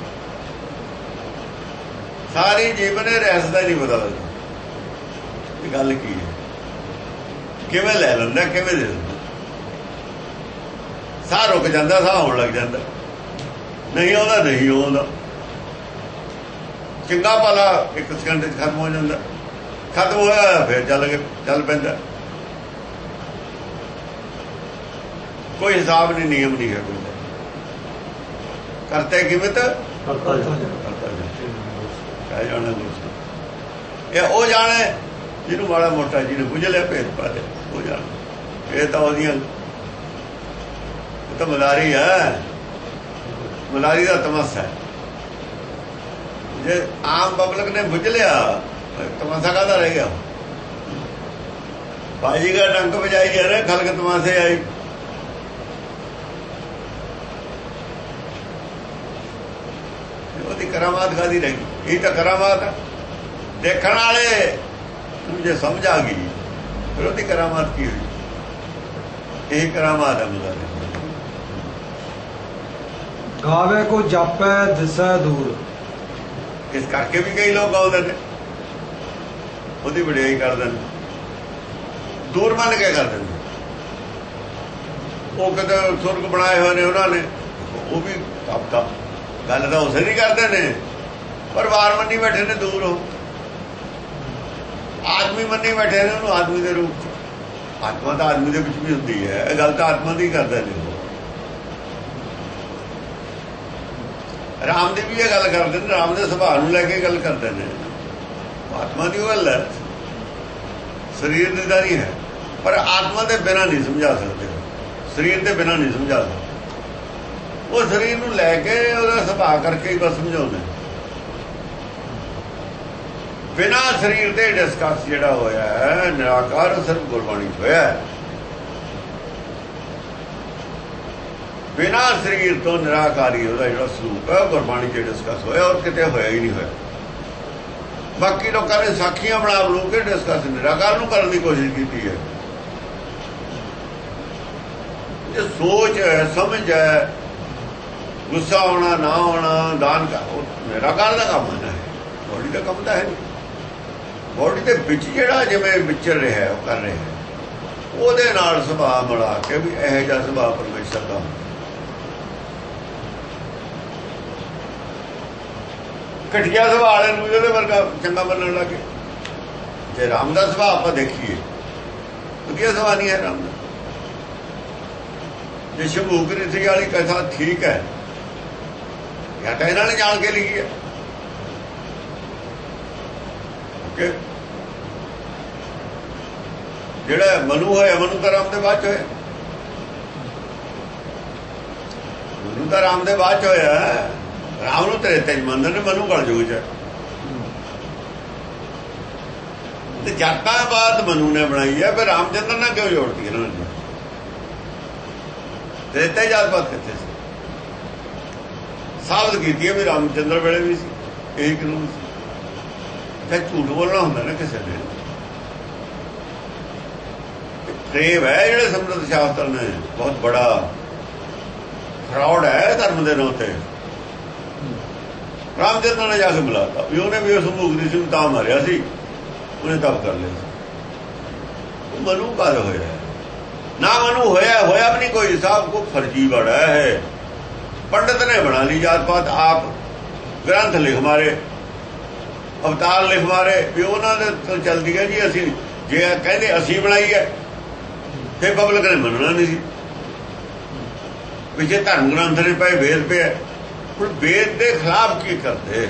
ਸਾਰੀ ਜੀਵਨ ਇਹ ਰਹਿਸ ਦਾ ਨਹੀਂ ਪਤਾ ਲੱਗਦਾ ਇਹ ਗੱਲ ਕੀ ਹੈ, ਕਿਵੇਂ ਲੈ ਲੈਂਦਾ, ਕਿਵੇਂ ਦੇ ਦਿੰਦਾ। ਸਾਹ ਰੁਕ ਜਾਂਦਾ, ਸਾਹ ਆਉਣ ਲੱਗ ਜਾਂਦਾ, ਨਹੀਂ ਆਉਂਦਾ ਨਹੀਂ ਆਉਂਦਾ, ਚੰਗਾ ਭਲਾ ਇੱਕ ਸਕਿੰਟ 'ਚ ਖਤਮ ਹੋ ਜਾਂਦਾ, ਖਤਮ ਹੋਇਆ ਫਿਰ ਚੱਲ ਕੇ ਚੱਲ ਪੈਂਦਾ। ਕੋਈ ਹਿਸਾਬ ਨਹੀਂ, ਨਿਯਮ ਨਹੀਂ ਹੈ ਕੋਈ। ਕਰਤੇ ਕਿਵੇਂ ਤਾਂ ਕਰਤਾ ਕਹਿ ਜਾਣਾ ਕੁਛ। ਇਹ ਉਹ ਜਾਣੇ ਜਿਹਨੂੰ ਮਾੜਾ ਮੋਟਾ ਜਿਹਨੇ ਬੁੱਝ ਲਿਆ ਭੇਦ ਪਾ ਦੇ, ਉਹ ਜਾਣ। ਇਹ ਤਾਂ ਉਹਦੀਆਂ, ਇਹ ਤਾਂ ਮਲਾਰੀ ਹੈ, ਮਲਾਰੀ ਦਾ ਤਮਾਸ਼ਾ ਹੈ। ਜੇ ਆਮ ਪਬਲਿਕ ਨੇ ਬੁੱਝ ਲਿਆ, ਤਮਾਸ਼ਾ ਕਾਹਦਾ ਰਹਿ ਗਿਆ। ਬਾਜੀਗਰ ਡੰਕ ਵਜਾਈ ਜਾ ਰਿਹਾ, ਖਲਕ ਤਮਾਸ਼ੇ ਆਈ। ਉਹਦੀ ਕਰਾਮਾਤ ਕਾਹਦੀ ਰਹਿ ਗਈ? ਇਹ ਤਾਂ ਕਰਾਮਾਤ ਹੈ। ਦੇਖਣ ਵਾਲੇ ਨੂੰ ਜੇ ਸਮਝ ਆ ਗਈ ਫਿਰ ਉਹਦੀ ਕਰਾਮਾਤ ਕੀ ਹੋਈ? ਇਹ ਕਰਾਮਾਤ ਹੈ ਮੁਲਾ ਗਾਵੇ ਕੋ ਜਾਪੈ ਦਿਸੈ ਦੂਰ। ਇਸ ਕਰਕੇ ਵੀ ਕਈ ਲੋਕ ਆਉਂਦੇ ਨੇ ਉਹਦੀ ਵਡਿਆਈ ਕਰਦੇ ਨੇ, ਦੂਰ ਮੰਨ ਕੇ ਕਰਦੇ ਨੇ। ਉਹ ਕਦੇ ਸੁਰਗ ਬਣਾਏ ਹੋਏ ਨੇ ਉਹਨਾਂ ਨੇ, ਉਹ ਵੀ ਆਪਦਾ ਗੱਲ ਤਾਂ ਉਸੇ ਨਹੀਂ ਕਰਦੇ ਨੇ, ਪਰ ਵਾਰ ਮੰਨੀ ਬੈਠੇ ਨੇ ਦੂਰ। ਹੋ ਆਦਮੀ ਮੰਨੀ ਬੈਠੇ ਨੇ ਉਹਨੂੰ ਆਦਮੀ ਦੇ ਰੂਪ ਚ। ਆਤਮਾ ਤਾਂ ਆਦਮੀ ਦੇ ਵਿੱਚ ਵੀ ਹੁੰਦੀ ਹੈ, ਇਹ ਗੱਲ ਤਾਂ ਆਤਮਾ ਦੀ ਕਰਦੇ ਨੇ। ਰਾਮ ਦੀ ਵੀ ਇਹ ਗੱਲ ਕਰਦੇ ਨੇ, ਰਾਮ ਦੇ ਸੁਭਾਅ ਨੂੰ ਲੈ ਕੇ ਗੱਲ ਕਰਦੇ ਨੇ। ਆਤਮਾ ਦੀ ਉਹ ਗੱਲ ਹੈ, ਸਰੀਰ ਦੀ ਤਾਂ ਨਹੀਂ ਹੈ। ਪਰ ਆਤਮਾ ਦੇ ਬਿਨਾਂ ਨਹੀਂ ਸਮਝਾ ਸਕਦੇ, ਸਰੀਰ ਦੇ ਬਿਨਾਂ ਨਹੀਂ ਸਮਝਾ ਸਕਦੇ। ਉਹ ਸਰੀਰ ਨੂੰ ਲੈ ਕੇ ਉਹਦਾ ਸੁਭਾਅ ਕਰਕੇ ਹੀ ਬਸ ਸਮਝਾਉਂਦੇ। ਬਿਨਾਂ ਸਰੀਰ ਦੇ ਡਿਸਕਸ ਜਿਹੜਾ ਹੋਇਆ ਹੈ ਨਿਰਾਕਾਰ, ਸਿਰਫ ਗੁਰਬਾਣੀ ਹੋਇਆ। ਬਿਨਾਂ ਸਰੀਰ ਤੋਂ ਨਿਰਾਕਾਰੀ ਉਹਦਾ ਜਿਹੜਾ ਸਰੂਪ ਹੈ ਗੁਰਬਾਣੀ 'ਚ ਡਿਸਕਸ ਹੋਇਆ, ਔਰ ਕਿਤੇ ਹੋਇਆ ਹੀ ਨਹੀਂ ਹੋਇਆ। ਬਾਕੀ ਲੋਕਾਂ ਨੇ ਸਾਖੀਆਂ ਬਣਾ ਬਣਾ ਕੇ ਡਿਸਕਸ ਨਿਰਾਕਾਰ ਨੂੰ ਕਰਨ ਦੀ ਕੋਸ਼ਿਸ਼ ਕੀਤੀ ਹੈ। ਇਹ ਸੋਚ ਹੈ, ਸਮਝ ਹੈ, ਗੁੱਸਾ ਆਉਣਾ ਨਾ ਆਉਣਾ, ਦਾਨ ਕਰ, ਨਿਰਾਕਾਰ ਦਾ ਕੰਮ ਹੈ। ਬੋਡੀ ਦਾ ਕੰਮ ਤਾਂ ਹੈ ਨਹੀਂ। ਬੋਡੀ ਦੇ ਵਿੱਚ ਜਿਹੜਾ ਜਿਵੇਂ ਵਿਚਰ ਰਿਹਾ ਉਹ ਕਰ ਰਿਹਾ, ਉਹਦੇ ਨਾਲ ਸੁਭਾਅ ਮਿਲਾ ਕੇ ਵੀ ਇਹੋ ਜਿਹਾ ਸੁਭਾਅ ਪਰਮੇਸ਼ਰ ਦਾ। ਘਟੀਆ ਸੁਭਾਅ ਨੂੰ ਉਹਦੇ ਵਰਗਾ ਚੰਗਾ ਮੰਨਣ ਲੱਗੇ। ਜੇ ਰਾਮ ਦਾ ਸੁਭਾਅ ਆਪਾਂ ਦੇਖੀਏ ਵਧੀਆ ਸੁਭਾਅ ਨਹੀਂ ਹੈ ਰਾਮ ਦਾ। ਜੇ ਸ਼ੰਭੂ ਰਿਸ਼ੀ ਵਾਲੀ ਕਥਾ ਠੀਕ ਹੈ ਜਾਂ ਤਾਂ ਇਹਨਾਂ ਨੇ ਜਾਣ ਕੇ ਲਿਖੀ ਹੈ ਕਿ ਜਿਹੜਾ ਮਨੂ ਹੋਇਆ, ਮਨੂ ਤਾਂ ਰਾਮ ਦੇ ਬਾਅਦ ਚ ਹੋਇਆ। ਮਨੂ ਤਾਂ ਰਾਮ ਦੇ ਬਾਅਦ ਚ ਹੋਇਆ। ਰਾਮ ਨੂੰ ਤ੍ਰੇਤੇ ਚ ਮੰਨਦੇ ਨੇ, ਮਨੂ ਕਲਯੁਗ ਚ। ਤੇ ਜਾਤਾਂ ਬਾਅਦ ਮਨੂ ਨੇ ਬਣਾਈ ਹੈ, ਫਿਰ ਰਾਮਚੰਦਰ ਨਾਲ ਕਿਉਂ ਜੋੜਤੀ ਇਹਨਾਂ ਨੇ? ਤ੍ਰੇਤੇ ਜਾਤ ਬਾਤ ਕਿੱਥੇ ਸੀ? ਸਾਬਤ ਕੀਤੀ ਹੈ ਵੀ ਰਾਮਚੰਦਰ ਵੇਲੇ ਵੀ ਸੀ, ਇਹੀ ਕਾਨੂੰਨ ਸੀ। ਤੇ ਝੂਠ ਬੋਲਣਾ ਹੁੰਦਾ ਨਾ ਕਿਸੇ ਨੇ। ਪ੍ਰੇਮ ਹੈ ਜਿਹੜੇ ਸਮਰੱਥ ਸ਼ਾਸਤਰ ਨੇ, ਬਹੁਤ ਬੜਾ ਫਰਾਡ ਹੈ ਧਰਮ ਦੇ ਨਾਂ ਤੇ। ਰਾਮਚੰਦਰ ਨੇ ਜਾ ਕੇ ਮਿਲਾਤਾ ਵੀ ਉਹਨੇ ਵੀ ਉਸ ਮੁਗਦੀ ਸਿੰਘ ਤਾਂ ਮਾਰਿਆ ਸੀ, ਉਹਨੇ ਤਪ ਕਰ ਲਿਆ ਸੀ। ਉਹ ਮਨੂ ਕਾਲ ਹੋਇਆ ਨਾ, ਮਨੂ ਹੋਇਆ ਹੋਇਆ ਵੀ ਨਹੀਂ ਕੋਈ। ਸਾਹਿਬ ਕੋ ਫਰਜੀ ਬੜਾ ਹੈ। ਪੰਡਤ ਨੇ ਬਣਾ ਲਈ ਜਾਤ ਪਾਤ, ਆਪ ਗ੍ਰੰਥ ਲਿਖ ਮਾਰੇ, ਅਵਤਾਰ ਲਿਖ ਮਾਰੇ ਵੀ ਉਹਨਾਂ ਦੇ ਤੋਂ ਚੱਲਦੀ ਹੈ ਜੀ। ਅਸੀਂ ਜੇ ਕਹਿੰਦੇ ਅਸੀਂ ਬਣਾਈ ਹੈ ਫਿਰ ਪਬਲਿਕ ਨੇ ਮੰਨਣਾ ਨਹੀਂ ਸੀ। ਵੀ ਜੇ ਧਰਮ ਗ੍ਰੰਥ ਨੇ ਪਏ, ਵੇਦ ਪਿਆ, ਹੁਣ ਵੇਦ ਦੇ ਖਿਲਾਫ ਕੀ ਕਰਦੇ?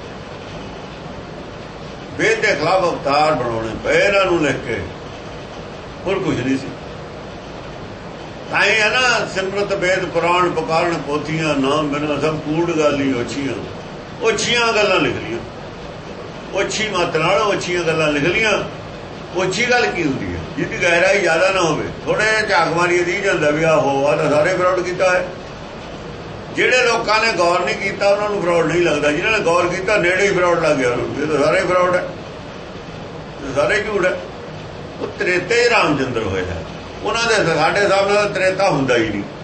ਵੇਦ ਦੇ ਖਿਲਾਫ ਅਵਤਾਰ ਬਣਾਉਣੇ ਪਏ ਇਹਨਾਂ ਨੂੰ ਲਿਖ ਕੇ, ਹੋਰ ਕੁਝ ਨਹੀਂ ਸੀ। ਤਾਂ ਹੀ ਹੈ ਨਾ, ਸਿਮਰਤ ਵੇਦ ਪੁਰਾਣ ਪੁਕਾਰਨ ਪੋਥੀਆਂ, ਨਾਮ ਬਿਨਾਂ ਸਭ ਕੂੜ ਗਾਲੀ ਓਛੀਆਂ। ਓਛੀਆਂ ਗੱਲਾਂ ਲਿਖ ਲੀਆਂ, ਓਛੀ ਮਤ ਨਾਲ ਓਛੀਆਂ ਗੱਲਾਂ ਲਿਖ ਲੀਆਂ। ਓਛੀ ਗੱਲ ਕੀ ਹੁੰਦੀ ਹੈ? ਜਿਹਦੀ ਗਹਿਰਾਈ ਜ਼ਿਆਦਾ ਨਾ ਹੋਵੇ। ਥੋੜੇ ਝਾਕ ਮਾਰੀ ਦੀ ਜਾਂਦਾ ਵੀ ਆਹੋ ਆ ਤਾਂ ਸਾਰੇ ਫਰਾਡ ਕੀਤਾ ਹੈ। ਜਿਹੜੇ ਲੋਕਾਂ ਨੇ ਗੌਰ ਨਹੀਂ ਕੀਤਾ ਉਹਨਾਂ ਨੂੰ ਫਰਾਡ ਨਹੀਂ ਲੱਗਦਾ, ਜਿਹਨਾਂ ਨੇ ਗੌਰ ਕੀਤਾ ਨੇੜੇ ਹੀ ਫਰਾਡ ਲੱਗ ਗਿਆ ਉਹਨਾਂ ਨੂੰ। ਇਹ ਤਾਂ ਸਾਰੇ ਫਰਾਡ ਹੈ, ਸਾਰੇ ਝੂਠ ਹੈ। ਉਹ ਤ੍ਰੇਤੇ ਰਾਮਚੰਦਰ ਹੋਏ ਹੈ, ਉਹਨਾਂ ਦੇ ਸਾਡੇ ਸਾਹਮਣੇ ਦਾ ਤ੍ਰੇਤਾ ਹੁੰਦਾ ਹੀ ਨਹੀਂ।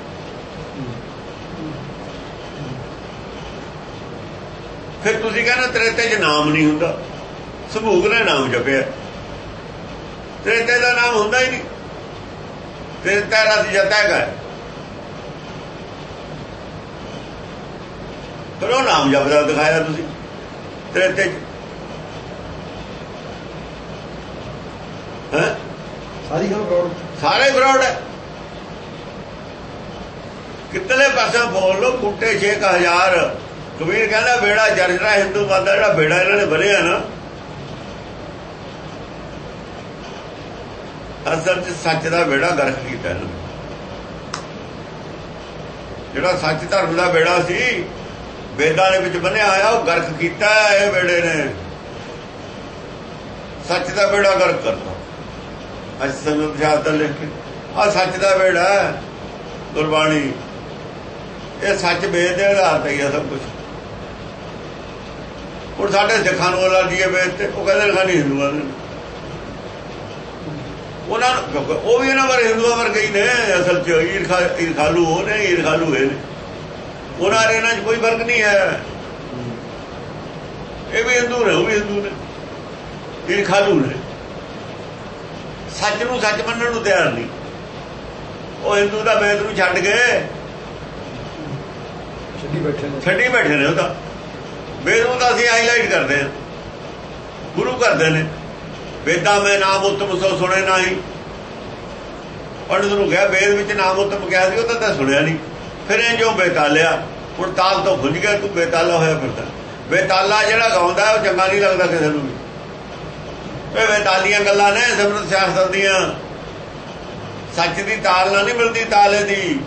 ਫਿਰ ਤੁਸੀਂ ਕਹਿੰਦੇ ਤ੍ਰੇਤੇ 'ਚ ਨਾਮ ਨਹੀਂ ਹੁੰਦਾ। ਸੰਭੂਕ ਨੇ ਨਾਮ ਜਪਿਆ, ਤ੍ਰੇਤੇ ਦਾ ਨਾਮ ਹੁੰਦਾ ਹੀ ਨਹੀਂ। ਤ੍ਰੇਤਾ ਰਸ ਜਤਾ ਗਾ, ਫਿਰ ਉਹ ਨਾਮ ਜਪਦਾ ਦਿਖਾਇਆ ਤੁਸੀਂ ਤ੍ਰੇਤੇ 'ਚ। ਹੈ ਸਾਰੀ ਗੱਲ ਫਰਾਡ, ਸਾਰੇ ਫਰਾਡ ਹੈ। ਕਿਤਨੇ ਪਾਸੇ ਬੋਲ ਲੋ, ਬੂਟੇ ਛੇ ਹਜ਼ਾਰ। ਕਬੀਰ ਕਹਿੰਦਾ ਬੇੜਾ ਜਰਜਰਾ ਹਿੰਦੂ ਬੰਦਾ, ਜਿਹੜਾ ਬੇੜਾ ਇਹਨਾਂ ਨੇ ਭਰਿਆ ਨਾ, ਅਸਲ ਚ ਸੱਚ ਦਾ ਬੇੜਾ ਗਰਕ ਕੀਤਾ ਇਹਨਾਂ ਨੇ। ਜਿਹੜਾ ਸੱਚ ਧਰਮ ਦਾ ਬੇੜਾ ਸੀ ਵੇਦਾਂ ਦੇ ਵਿੱਚ ਬੰਨਿਆ ਹੋਇਆ, ਉਹ ਗਰਕ ਕੀਤਾ ਇਹ ਬੇੜੇ ਨੇ। ਸੱਚ ਦਾ ਬੇੜਾ ਗਰਕ ਕਰਤਾ। ਅੱਜ ਸੰਗਤ ਸ਼ਾਸਤਰ ਲਿਖ ਕੇ ਆ ਸੱਚ ਦਾ ਵੇੜਾ ਗੁਰਬਾਣੀ, ਇਹ ਸੱਚ ਵੇਦ ਦੇ ਆਧਾਰ ਤੇ ਹੀ ਆ ਸਭ ਕੁਛ। ਹੁਣ ਸਾਡੇ ਸਿੱਖਾਂ ਨੂੰ ਅਲਰਜੀ ਹੈ ਵੇਦ ਤੇ, ਉਹ ਕਹਿੰਦੇ ਖਾਣੀ ਹਿੰਦੂਆਂ ਦੇ, ਉਹਨਾਂ ਨੂੰ ਉਹ ਵੀ ਇਹਨਾਂ ਬਾਰੇ ਹਿੰਦੂਆਂ ਵਰਗੇ ਹੀ ਨੇ ਅਸਲ ਚ। ਈਰਖਾ ਈਰਖਾਲੂ ਉਹ ਨੇ, ਈਰਖਾਲੂ ਇਹ ਨੇ, ਉਹਨਾਂ ਦੇ ਇਹਨਾਂ ਚ ਕੋਈ ਫਰਕ ਨਹੀਂ ਹੈ। ਇਹ ਵੀ ਹਿੰਦੂ ਨੇ, ਉਹ ਵੀ ਹਿੰਦੂ ਨੇ, ਈਰਖਾਲੂ ਨੇ, ਸੱਚ ਨੂੰ ਸੱਚ ਮੰਨਣ ਨੂੰ ਤਿਆਰ ਨਹੀਂ। ਉਹ ਹਿੰਦੂ ਦਾ ਵੇਦ ਨੂੰ ਛੱਡ ਕੇ ਛੱਡੀ ਬੈਠੇ ਨੇ ਛੱਡੀ ਬੈਠੇ ਨੇ। ਉਹਦਾ ਵੇਦ ਨੂੰ ਤਾਂ ਅਸੀਂ ਹਾਈਲਾਈਟ ਕਰਦੇ ਹਾਂ, ਗੁਰੂ ਕਰਦੇ ਨੇ। ਵੇਦਾਂ ਮੈਂ ਨਾਮ ਉਤਮ ਸੋ ਸੁਣੇ ਨਹੀਂ, ਪੰਡਤ ਨੂੰ ਕਿਹਾ ਵੇਦ ਵਿੱਚ ਨਾਮ ਉਤਮ ਕਿਹਾ ਸੀ, ਉਹ ਤਾਂ ਸੁਣਿਆ ਨਹੀਂ। ਫਿਰ ਇਹ ਜੋ ਬੇਤਾਲਿਆ, ਹੁਣ ਤਾਲ ਤੋਂ ਖੁੱਝ ਗਿਆ, ਤੂੰ ਬੇਤਾਲਾ ਹੋਇਆ ਫਿਰਦਾ। ਬੇਤਾਲਾ ਜਿਹੜਾ ਗਾਉਂਦਾ ਉਹ ਚੰਗਾ ਨਹੀਂ ਲੱਗਦਾ ਕਿਸੇ ਨੂੰ ਵੀ। ਇਹ ਬੇਤਾਲੀਆਂ ਗੱਲਾਂ ਨੇ ਸਿਮਰਤ ਸ਼ਾਸਤਰ ਦੀਆਂ। ਸੱਚ ਦੀ ਤਾਲ ਨਾਲ ਨਹੀਂ ਮਿਲਦੀ, ਤਾਲ ਇਹਦੀ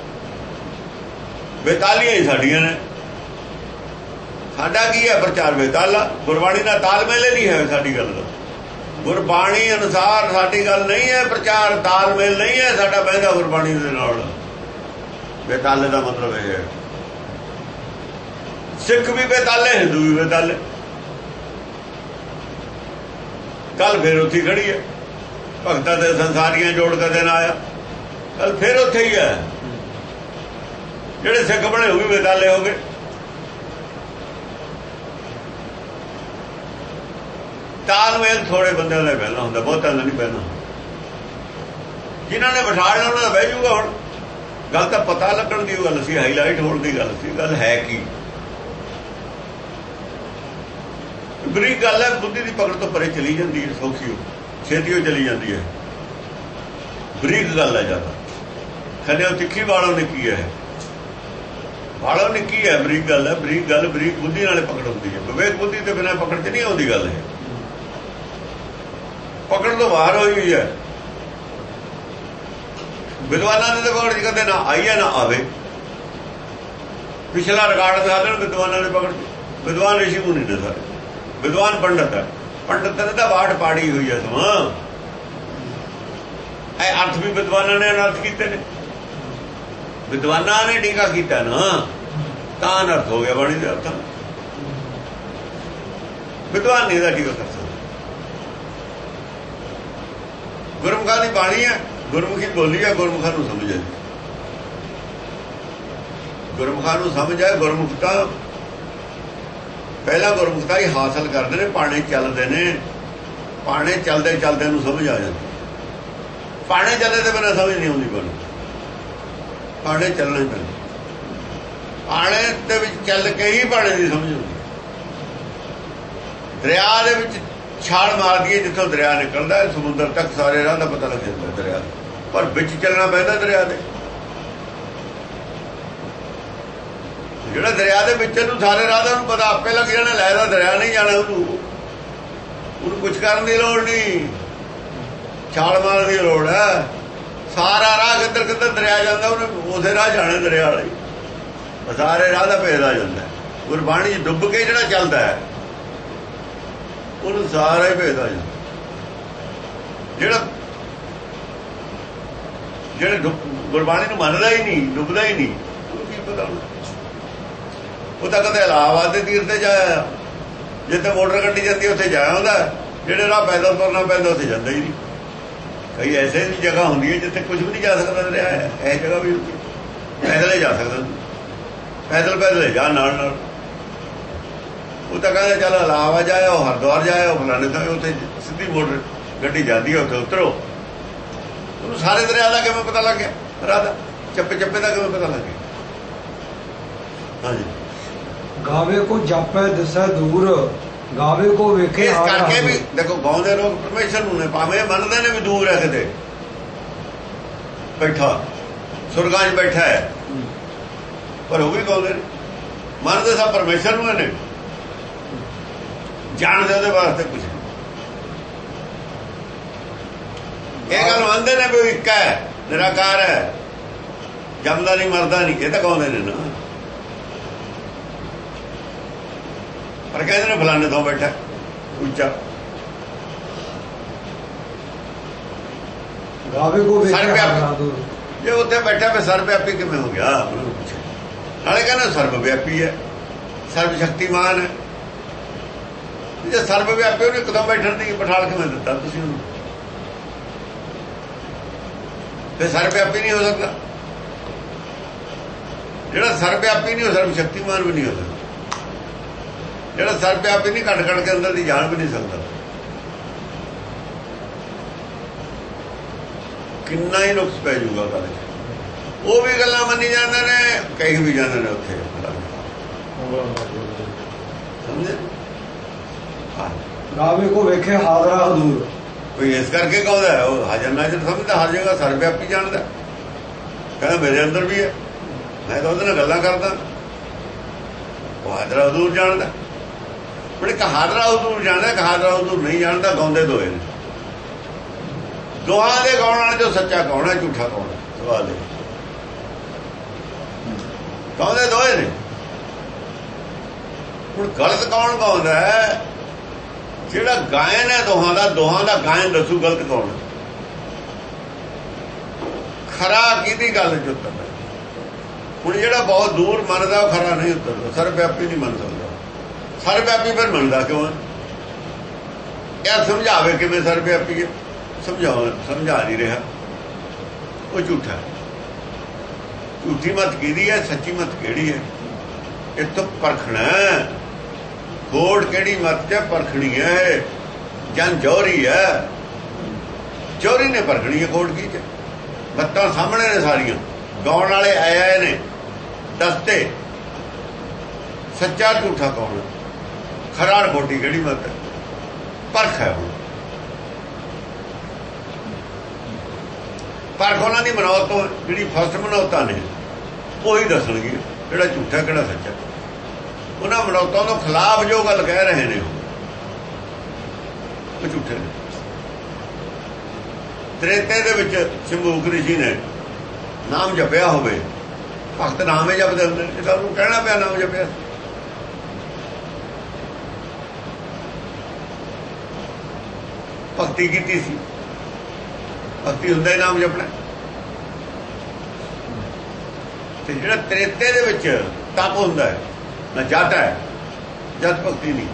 ਬੇਤਾਲੀਆਂ ਹੀ ਸਾਡੀਆਂ ਨੇ। ਸਾਡਾ ਕੀ ਹੈ ਪ੍ਰਚਾਰ ਬੇਤਾਲਾ, ਗੁਰਬਾਣੀ ਦਾ ਤਾਲਮੇਲ ਨਹੀਂ ਹੈ ਸਾਡੀ ਗੱਲ ਦਾ। ਗੁਰਬਾਣੀ ਅਨੁਸਾਰ ਸਾਡੀ ਗੱਲ ਨਹੀਂ ਹੈ ਪ੍ਰਚਾਰ, ਤਾਲਮੇਲ ਨਹੀਂ ਹੈ ਸਾਡਾ ਬਹਿੰਦਾ ਗੁਰਬਾਣੀ ਦੇ ਨਾਲ। ਬੇਤਾਲੇ ਦਾ ਮਤਲਬ ਇਹ ਹੈ ਸਿੱਖ ਵੀ ਬੇਤਾਲੇ, ਹਿੰਦੂ ਵੀ ਬੇਤਾਲੇ। ਕੱਲ ਫੇਰ ਉੱਥੇ ਖੜੀ ਹੈ, ਭਗਤਾਂ ਦੇ ਸੰਸਾਰੀਆਂ ਜੋੜ ਕੇ ਦਿਨ ਆਇਆ, ਕੱਲ ਫੇਰ ਉੱਥੇ ਹੀ ਹੈ। ਜਿਹੜੇ ਸਿੱਖ ਬਣੇ ਉਹ ਵੀ ਬੇਤਾਲੇ ਹੋ ਗਏ। ਤਾਲਮੇਲ ਥੋੜੇ ਬੰਦਿਆਂ ਦਾ ਪਹਿਲਾਂ ਹੁੰਦਾ, ਬਹੁਤਾਂ ਦਾ ਨਹੀਂ ਪਹਿਲਾਂ। ਜਿਨ੍ਹਾਂ ਨੇ ਬਿਠਾ ਲਿਆ ਉਹਨਾਂ ਦਾ ਬਹਿ ਜਾਊਗਾ। ਹੁਣ ਗੱਲ ਤਾਂ ਪਤਾ ਲੱਗਣ ਦੀ ਗੱਲ ਸੀ, ਹਾਈਲਾਈਟ ਹੋਣ ਦੀ ਗੱਲ ਸੀ। ਗੱਲ ਹੈ ਕੀ ਬਰੀਕ ਗੱਲ ਹੈ, ਬੁੱਧੀ ਦੀ ਪਕੜ ਤੋਂ ਪਰੇ ਚਲੀ ਜਾਂਦੀ ਹੈ, ਸੌਖੀ ਛੇਤੀ ਹੋ ਚਲੀ ਜਾਂਦੀ ਹੈ। ਬਰੀਕ ਗੱਲ ਹੈ ਜ਼ਿਆਦਾ। ਖੰਡਿਓ ਤਿੱਖੀ ਵਾਲੋਂ ਨੇ ਕੀ ਹੈ, ਵਾਲੋਂ ਨੇ ਕੀ ਹੈ, ਬਰੀਕ ਗੱਲ ਹੈ। ਬਰੀਕ ਗੱਲ ਬਰੀਕ ਬੁੱਧੀ ਨਾਲੇ ਪਕੜ ਹੁੰਦੀ ਹੈ। ਵਿਵੇਕ ਬੁੱਧੀ ਤੋਂ ਬਿਨਾਂ ਪਕੜ ਚ ਨਹੀਂ ਆਉਂਦੀ ਗੱਲ ਹੈ। ਪਕੜ ਤੋਂ ਬਾਹਰ ਹੋਈ ਹੋਈ ਹੈ। ਵਿਦਵਾਨਾਂ ਨੇ ਤਾਂ ਪਕੜ ਚ ਕਦੇ ਨਾ ਆਈ ਹੈ ਨਾ ਆਵੇ। ਪਿਛਲਾ ਰਿਕਾਰਡ ਦਿਖਾ ਦੇਣ ਵਿਦਵਾਨਾਂ ਨੇ ਪਕੜ। ਵਿਦਵਾਨ ਰਿਸ਼ੀ ਮੁਨੀ ਨੇ ਸਾਰੇ, ਵਿਦਵਾਨ ਪੰਡਤ ਹੈ। ਪੰਡਤ ਨੇ ਤਾਂ ਬਾਟ ਪਾੜੀ ਹੋਈ ਹੈ। ਸਮਾਂ ਇਹ ਅਰਥ ਵੀ ਵਿਦਵਾਨਾਂ ਨੇ ਅਨਰਥ ਕੀਤੇ ਨੇ। ਵਿਦਵਾਨਾਂ ਨੇ ਟੀਕਾ ਕੀਤਾ ਨਾ, ਤਾਂ ਅਨਰਥ ਹੋ ਗਿਆ ਬਾਣੀ ਦੇ ਅਰਥਾਂ। ਵਿਦਵਾਨ ਨਹੀਂ ਦਾ ਟੀਕਾ ਕਰ ਸਕਦਾ। ਗੁਰਮੁਖਾਂ ਦੀ ਬਾਣੀ ਹੈ, ਗੁਰਮੁਖੀ ਬੋਲੀ ਹੈ, ਗੁਰਮੁਖਾਂ ਨੂੰ ਸਮਝ ਹੈ। ਗੁਰਮੁਖਾਂ ਨੂੰ ਸਮਝ ਹੈ। ਗੁਰਮੁਖਤਾ ਪਹਿਲਾਂ ਗੁਰਮੁਖਤਾ ਹੀ ਹਾਸਲ ਕਰਦੇ ਨੇ, ਪਾਣੇ ਚੱਲਦੇ ਨੇ। ਪਾਣੇ ਚੱਲਦੇ ਚੱਲਦੇ ਨੂੰ ਸਮਝ ਆ ਜਾਂਦੀ। ਪਾਣੇ ਚੱਲੇ ਤੇ ਬਿਨਾਂ ਸਮਝ ਨਹੀਂ ਆਉਂਦੀ। ਕੋਲ ਪਾਣੇ ਚੱਲਣੇ ਪੈਂਦੇ, ਪਾਣੇ ਦੇ ਵਿੱਚ ਚੱਲ ਕੇ ਹੀ ਪਾਣੇ ਦੀ ਸਮਝ ਆਉਂਦੀ। ਦਰਿਆ ਦੇ ਵਿੱਚ ਛਾਲ ਮਾਰਦੀ ਹੈ, ਜਿੱਥੋਂ ਦਰਿਆ ਨਿਕਲਦਾ ਸਮੁੰਦਰ ਤੱਕ ਸਾਰੇ ਰਾਹ ਦਾ ਪਤਾ ਲੱਗ ਜਾਂਦਾ ਦਰਿਆ, ਪਰ ਵਿੱਚ ਚੱਲਣਾ ਪੈਂਦਾ ਦਰਿਆ ਦੇ। ਜਿਹੜਾ ਦਰਿਆ ਦੇ ਵਿੱਚ ਨੂੰ ਸਾਰੇ ਰਾਹ ਦਾ ਉਹਨੂੰ ਪਤਾ ਆਪੇ ਲੱਗ ਜਾਣਾ, ਲੈ ਦਾ ਦਰਿਆ ਨਹੀਂ ਜਾਣਾ ਉਹਨੂੰ। ਉਹਨੂੰ ਕੁਝ ਕਰਨ ਦੀ ਲੋੜ ਨਹੀਂ, ਛਾਲ ਮਾਰਨ ਦੀ ਲੋੜ ਹੈ। ਸਾਰਾ ਰਾਹ ਕਿੱਧਰ ਕਿੱਧਰ ਦਰਿਆ ਜਾਂਦਾ, ਉਹਨੇ ਉਸੇ ਰਾਹ ਜਾਣਾ ਦਰਿਆ ਵਾਲਾ ਹੀ। ਸਾਰੇ ਰਾਹ ਦਾ ਭੇਦ ਆ ਜਾਂਦਾ। ਗੁਰਬਾਣੀ ਚ ਡੁੱਬ ਕੇ ਜਿਹੜਾ ਚੱਲਦਾ ਹੈ ਉਹਨੂੰ ਸਾਰਾ ਹੀ ਭੇਦ ਆ ਜਾਂਦਾ। ਜਿਹੜਾ ਜਿਹੜੇ ਗੁਰਬਾਣੀ ਨੂੰ ਮੰਨਦਾ ਹੀ ਨਹੀਂ, ਡੁੱਬਦਾ ਹੀ ਨਹੀਂ, ਉਹਨੂੰ ਕੀ ਪਤਾ ਉਹਨੂੰ। ਉਹ ਤਾਂ ਕਦੇ ਇਲਾਹਾਬਾਦ ਦੇ ਤੀਰ ਤੇ ਜਾਇਆ, ਜਿੱਥੇ ਮੋਟਰ ਗੱਡੀ ਜਾਂਦੀ ਉੱਥੇ ਜਾਇਆ ਹੁੰਦਾ। ਜਿਹੜੇ ਰਾਹ ਪੈਦਲ ਤੁਰਨਾ ਪੈਂਦਾ ਉੱਥੇ ਜਾਂਦਾ ਹੀ ਨਹੀਂ। ਕਈ ਐਸੇ ਵੀ ਜਗ੍ਹਾ ਹੁੰਦੀ ਹੈ ਜਿੱਥੇ ਕੁਝ ਵੀ ਨਹੀਂ ਜਾ ਸਕਦਾ ਰਿਹਾ ਹੈ। ਇਹ ਜਗ੍ਹਾ ਵੀ ਪੈਦਲ ਹੀ ਜਾ ਸਕਦਾ, ਪੈਦਲ ਪੈਦਲ ਜਾ ਨਾਲ ਨਾਲ। ਉਹ ਤਾਂ ਕਹਿੰਦਾ ਚੱਲ ਇਲਾਹਾਬਾਦ ਜਾਇਆ, ਉਹ ਹਰਿਦੁਆਰ ਜਾਇਆ, ਉਹ ਫਲਾਣੇ ਥਾਂ, ਉੱਥੇ ਸਿੱਧੀ ਮੋਟਰ ਗੱਡੀ ਜਾਂਦੀ ਹੈ, ਉੱਥੇ ਉਤਰੋ। ਉਹਨੂੰ ਸਾਰੇ ਦਰਿਆ ਦਾ ਕਿਵੇਂ ਪਤਾ ਲੱਗ ਗਿਆ, ਰਾਹ ਦਾ ਚੱਪੇ ਚੱਪੇ ਦਾ ਕਿਵੇਂ ਪਤਾ ਲੱਗ ਗਿਆ। ਹਾਂਜੀ, ਗਾਵੇ ਕੋ ਜਾਪੈ ਦਿਸੈ ਦੂਰ, ਗਾਵੇ ਕੋ ਵੇਖੇ। ਇਸ ਕਰਕੇ ਵੀ ਦੇਖੋ ਗਾਉਂਦੇ ਲੋਕ ਪਰਮੇਸ਼ਰ ਨੂੰ ਨੇ, ਭਾਵੇਂ ਮੰਨਦੇ ਨੇ ਵੀ ਦੂਰ ਹੈ, ਕਿਤੇ ਬੈਠਾ ਸੁਰਗਾਂ 'ਚ ਬੈਠਾ ਹੈ, ਪਰ ਉਹ ਵੀ ਗਾਉਂਦੇ ਨੇ। ਮੰਨਦੇ ਸਭ ਪਰਮੇਸ਼ਰ ਨੂੰ ਨੇ, ਜਾਣਦੇ ਉਹਦੇ ਵਾਸਤੇ ਕੁਛ। ਇਹ ਗੱਲ ਮੰਨਦੇ ਨੇ ਵੀ ਇੱਕ ਹੈ, ਨਿਰਾਕਾਰ ਹੈ, ਜੰਮਦਾ ਨਹੀਂ ਮਰਦਾ ਨਹੀਂ। ਇਹ ਤਾਂ ਗਾਉਂਦੇ ਨੇ ਨਾ, ਪਰ ਕਹਿੰਦੇ ਨੇ ਫਲਾਣੇ ਤੋਂ ਬੈਠਾ ਉੱਚਾ। ਗਾਵੇ ਕੋ ਵੇਖੇ ਸਰਵ ਹਾਜ਼ਰਾ ਵਿਆਪੀ। ਦੂਰ। ਜੇ ਉੱਥੇ ਬੈਠਾ ਫਿਰ ਸਰਵ ਵਿਆਪੀ ਕਿਵੇਂ ਹੋ ਗਿਆ? ਨਾਲੇ ਕਹਿੰਦਾ ਸਰਵ ਵਿਆਪੀ ਹੈ, ਸਰਵ ਸ਼ਕਤੀਮਾਨ ਹੈ। ਜੇ ਸਰਵ ਵਿਆਪੀ ਉਹਨੇ ਕਦੋਂ ਬੈਠਣ ਦੀ ਬਿਠਾਲ ਕਿਵੇਂ ਦਿੱਤਾ ਤੁਸੀਂ ਉਹਨੂੰ? ਤੇ ਸਰਵ ਵਿਆਪੀ ਨਹੀਂ ਹੋ ਸਕਦਾ। ਜਿਹੜਾ ਸਰਵ ਵਿਆਪੀ ਨਹੀਂ, ਉਹ ਸਰਵ ਸ਼ਕਤੀਮਾਨ ਵੀ ਨਹੀਂ ਹੋ ਸਕਦਾ। ਜਿਹੜਾ ਸਰਵ ਵਿਆਪੀ ਨਹੀਂ, ਘੱਟ ਘੱਟ ਕੇ ਅੰਦਰ ਦੀ ਜਾਣ ਵੀ ਨਹੀਂ ਸਕਦਾ। ਕਿੰਨਾ ਹੀ ਨੁਕਸ ਪੈ ਜਾਊਗਾ ਗੱਲ। ਉਹ ਵੀ ਗੱਲਾਂ ਮੰਨੀ ਜਾਂਦੇ ਨੇ, ਕਈ ਵੀ ਜਾਂਦੇ ਨੇ ਉੱਥੇ। ਸਮਝੇ? ਗਾਵੇ ਕੋ ਵੇਖੇ ਹਾਜ਼ਰਾ ਹਜ਼ੂਰ। ਕੋਈ ਇਸ ਕਰਕੇ ਕਹਦਾ ਉਹ ਹਾਜ਼ਰ ਨਾਜ਼ਰ ਸਮਝਦਾ, ਹਰ ਜਗ੍ਹਾ ਸਰਵ ਵਿਆਪੀ ਜਾਣਦਾ। ਕਹਿੰਦਾ ਮੇਰੇ ਅੰਦਰ ਵੀ ਹੈ, ਮੈਂ ਤਾਂ ਉਹਦੇ ਨਾਲ ਗੱਲਾਂ ਕਰਦਾ। ਉਹ ਹਾਜ਼ਰਾ ਹਜ਼ੂਰ ਜਾਣਦਾ। ਹੁਣ ਇੱਕ ਹਾਜ਼ਰਾ ਹਜ਼ੂਰ ਜਾਣਦਾ, ਇੱਕ ਹਾਜ਼ਰਾ ਹਜ਼ੂਰ ਨਹੀਂ ਜਾਣਦਾ। ਗਾਉਂਦੇ ਦੋਏ ਨੇ। ਦੋਹਾਂ ਦੇ ਗਾਉਣ ਵਾਲੇ ਜੋ ਸੱਚਾ ਕੌਣ ਹੈ, ਝੂਠਾ ਕੌਣ ਹੈ? ਸਵਾਲ ਹੈ। ਗਾਉਂਦੇ ਦੋਏ ਨੇ। ਹੁਣ ਗਲਤ ਕੌਣ ਗਾਉਂਦਾ ਹੈ? ਜਿਹੜਾ ਗਾਇਨ ਹੈ ਦੋਹਾਂ ਦਾ, ਦੋਹਾਂ ਦਾ ਗਾਇਨ ਦੱਸੂ ਗਲਤ ਕੌਣ ਹੈ। ਖਰਾ ਕਿਹਦੀ ਗੱਲ ਚ ਉਤਰਦਾ? ਹੁਣ ਜਿਹੜਾ ਬਹੁਤ ਦੂਰ ਮੰਨਦਾ ਉਹ ਖਰਾ ਨਹੀਂ ਉਤਰਦਾ। ਸਰਵ ਵਿਆਪੀ ਨਹੀਂ ਮੰਨ ਸਕਦਾ। ਸਰਵ ਵਿਆਪੀ ਫਿਰ ਮੰਨਦਾ ਕਿਉਂ ਹੈ? ਇਹ ਸਮਝਾਵੇ ਕਿਵੇਂ ਸਰਵ ਵਿਆਪੀ ਹੈ? ਸਮਝਾਉ ਸਮਝਾ ਨਹੀਂ ਰਿਹਾ। ਉਹ ਝੂਠਾ ਹੈ। ਝੂਠੀ ਮਤ ਕਿਹਦੀ ਹੈ, ਸੱਚੀ ਮਤ ਕਿਹੜੀ ਹੈ? ਇਹ ਤਾਂ ਪਰਖਣਾ ਹੈ। ਖੋੜ ਕਿਹੜੀ ਮਤ ਚ ਪਰਖਣੀ ਹੈ? ਜਨ ਜੋਹਰੀ ਹੈ, ਜੋਹਰੀ ਨੇ ਪਰਖਣੀ ਹੈ। ਖੋੜ ਕੀ ਚ ਮੱਤਾਂ ਸਾਹਮਣੇ ਨੇ ਸਾਰੀਆਂ। ਗਾਉਣ ਵਾਲੇ ਆਏ ਆਏ ਨੇ ਦੱਸਤੇ ਸੱਚਾ ਝੂਠਾ ਕੌਣ? ਖਰਾੜ ਖੋਟੀ ਕਿਹੜੀ ਮਤ ਹੈ? ਪਰਖ ਹੈ। ਹੁਣ ਪਰਖ ਉਹਨਾਂ ਦੀ ਮਨੌਤ ਤੋਂ, ਜਿਹੜੀ ਫਸਟ ਮਨੌਤਾਂ ਨੇ ਉਹੀ ਦੱਸਣਗੇ ਕਿਹੜਾ ਝੂਠਾ ਕਿਹੜਾ ਸੱਚਾ। ਉਹਨਾਂ ਮਨੌਤਾਂ ਤੋਂ ਖਿਲਾਫ ਜੋ ਗੱਲ ਕਹਿ ਰਹੇ ਨੇ ਉਹ ਝੂਠੇ ਨੇ। ਤ੍ਰੇਤੇ ਦੇ ਵਿੱਚ ਸ਼ੰਭੂਕ ਰਿਸ਼ੀ ਨੇ ਨਾਮ ਜਪਿਆ ਹੋਵੇ, ਭਗਤ ਨਾਮ ਹੀ ਜਪਦੇ ਹੁੰਦੇ ਨੇ। ਸਾਨੂੰ ਕਹਿਣਾ ਪਿਆ ਨਾਮ ਜਪਿਆ। ਭਗਤੀ ਕੀਤੀ ਸੀ। ਭਗਤੀ ਹੁੰਦਾ ਹੀ ਨਾਮ ਜਪਣਾ। ਤੇ ਜਿਹੜਾ ਤ੍ਰੇਤੇ ਦੇ ਵਿੱਚ ਤਪ ਹੁੰਦਾ ਹੈ ਨਾ, ਜਟ ਹੈ, ਜਦ ਭਗਤੀ ਨਹੀਂ।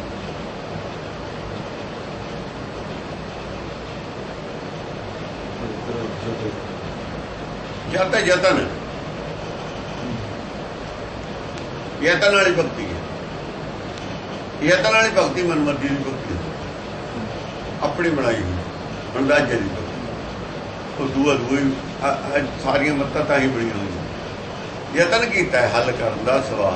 ਜਦ ਤੱਕ ਯਤਨ ਯਤਨ ਵਾਲੀ ਭਗਤੀ ਹੈ। ਯਤਨ ਵਾਲੀ ਭਗਤੀ ਮਨਮਰਜ਼ੀ ਦੀ ਭਗਤੀ, ਆਪਣੀ ਬਣਾਈ ਹੋਈ ਅੰਦਾਜ਼ੇ ਦੀ ਭਗਤੀ। ਉਹ ਦੂਆ ਦੂਆ ਸਾਰੀਆਂ ਮੱਤਾਂ ਤਾਂ ਹੀ ਬਣੀਆਂ ਹੋਈਆਂ। ਯਤਨ ਕੀਤਾ ਹੈ ਹੱਲ ਕਰਨ ਦਾ ਸਵਾਲ।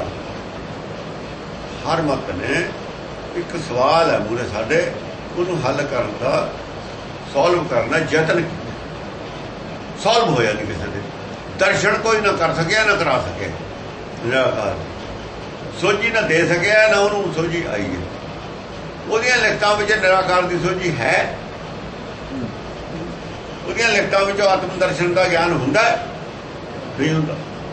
ਹਰ ਮੱਤ ਨੇ ਇੱਕ ਸਵਾਲ ਹੈ ਮੂਰੇ ਸਾਡੇ, ਉਹਨੂੰ ਹੱਲ ਕਰਨ ਦਾ, ਸੋਲਵ ਕਰਨਾ ਯਤਨ ਕੀਤਾ। ਸੋਲਵ ਹੋਇਆ ਨਹੀਂ ਕਿਸੇ ਦੇ। ਦਰਸ਼ਨ ਕੋਈ ਨਾ ਕਰ ਸਕਿਆ ਨਾ ਕਰਾ ਸਕਿਆ। ਨਿਰਾਕਾਰ ਸੋਝੀ ਨਾ ਦੇ ਸਕਿਆ ਨਾ ਉਹਨੂੰ ਸੋਝੀ ਆਈ ਹੈ। ਉਹਦੀਆਂ ਲਿਖਤਾਂ ਵਿੱਚ ਨਿਰਾਕਾਰ ਦੀ ਸੋਝੀ ਹੈ। ਉਹਦੀਆਂ ਲਿਖਤਾਂ ਵਿੱਚੋਂ ਆਤਮ ਦਰਸ਼ਨ ਦਾ ਗਿਆਨ ਹੁੰਦਾ ਨਹੀਂ ਹੁੰਦਾ।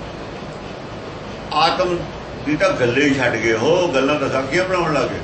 ਆਤਮ ਦੀ ਤਾਂ ਗੱਲੇ ਹੀ ਛੱਡ ਗਏ। ਉਹ ਗੱਲਾਂ ਤਾਂ ਸਾਖੀਆਂ ਬਣਾਉਣ ਲੱਗੇ।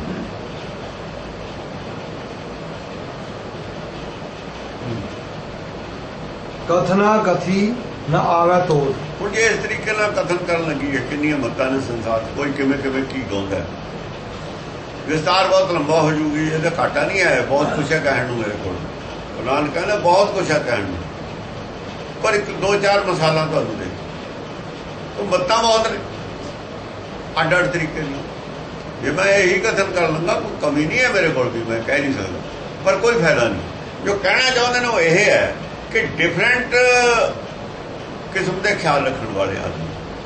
ਕਥਨਾ ਕਥੀ ਨਾ ਆਵੇ ਤੋੜ। ਹੁਣ ਜੇ ਇਸ ਤਰੀਕੇ ਨਾਲ ਕਥਨ ਕਰਨ ਲੱਗੀ ਹੈ, ਕਿੰਨੀਆਂ ਮੱਤਾਂ ਨੇ ਸੰਸਾਰ 'ਚ, ਕੋਈ ਕਿਵੇਂ ਕਿਵੇਂ ਕੀ ਗਾਉਂਦਾ। ਵਿਸਤਾਰ ਬਹੁਤ ਲੰਬਾ ਹੋ ਜੂਗੀ। ਇਹਦਾ ਘਾਟਾ ਨਹੀਂ ਆਇਆ। ਬਹੁਤ ਕੁਛ ਹੈ ਕਹਿਣ ਨੂੰ ਮੇਰੇ ਕੋਲ। ਨਾਨਕ ਕਹਿੰਦਾ ਬਹੁਤ ਕੁਛ ਹੈ ਕਹਿਣ ਨੂੰ, ਪਰ ਇੱਕ ਦੋ ਚਾਰ ਮਸਾਲਾ ਤੁਹਾਨੂੰ ਦੇ। ਉਹ ਮੱਤਾਂ ਬਹੁਤ ਨੇ ਅੱਡ ਅੱਡ ਤਰੀਕੇ ਦੀ। ਜੇ ਮੈਂ ਇਹੀ ਕਥਨ ਕਰ ਲਵਾਂਗਾ ਕੋਈ ਕਮੀ ਨਹੀਂ ਹੈ ਮੇਰੇ ਕੋਲ ਵੀ, ਮੈਂ ਕਹਿ ਨਹੀਂ ਸਕਦਾ, ਪਰ ਕੋਈ ਫਾਇਦਾ ਨਹੀਂ। ਜੋ ਕਹਿਣਾ ਚਾਹੁੰਦੇ ਨੇ ਉਹ ਇਹ ਹੈ ਕਿ ਡਿਫਰੈਂਟ ਕਿਸਮ ਦੇ ਖਿਆਲ ਰੱਖਣ ਵਾਲੇ ਆਦਮੀ,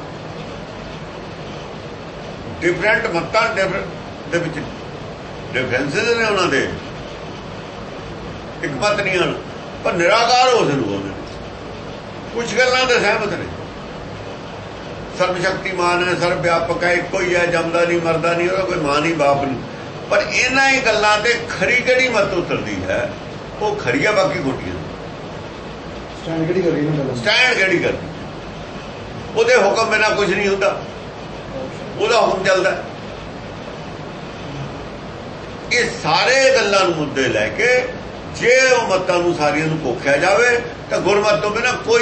ਡਿਫਰੈਂਟ ਮੱਤਾਂ ਦੇ ਵਿੱਚ ਡਿਫਰੈਂਸਿਸ ਨੇ ਉਹਨਾਂ ਦੇ, ਇੱਕ ਮਤ ਨਹੀਂ ਹਨ, ਪਰ ਨਿਰਾਕਾਰ ਹੋ ਜ਼ਰੂਰ ਨੇ। ਕੁਝ ਗੱਲਾਂ ਤੇ ਸਹਿਮਤ ਨੇ। ਸਰਬ ਸ਼ਕਤੀਮਾਨ ਹੈ, ਸਰਬ ਵਿਆਪਕ ਹੈ, ਇੱਕੋ ਹੀ ਹੈ, ਜੰਮਦਾ ਨਹੀਂ ਮਰਦਾ ਨਹੀਂ, ਉਹਦਾ ਕੋਈ ਮਾਂ ਨਹੀਂ ਬਾਪ ਨਹੀਂ। ਪਰ ਇਹਨਾਂ ਹੀ ਗੱਲਾਂ ਤੇ ਖਰੀ ਕਿਹੜੀ ਮਤ ਉਤਰਦੀ ਹੈ? ਉਹ ਖਰੀ ਹੈ, ਬਾਕੀ ਖੋਟੀਆਂ। ਸਟੈਂਡ ਕਿਹੜੀ ਕਰਦੀ ਨਾ ਸਟੈਂਡ ਕਿਹੜੀ ਕਰਦੀ? ਉਹਦੇ ਹੁਕਮ ਬਿਨਾਂ ਕੁਝ ਨਹੀਂ ਹੁੰਦਾ, ਉਹਦਾ ਹੁਕਮ ਚੱਲਦਾ। ਇਹ ਸਾਰੇ ਗੱਲਾਂ ਨੂੰ ਮੁੱਦੇ ਲੈ ਕੇ ਜੇ ਉਹ ਮੱਤਾਂ ਨੂੰ ਸਾਰੀਆਂ ਨੂੰ ਕੋਖਿਆ ਜਾਵੇ ਤਾਂ ਗੁਰਮਤਿ ਤੋਂ ਬਿਨਾਂ ਕੋਈ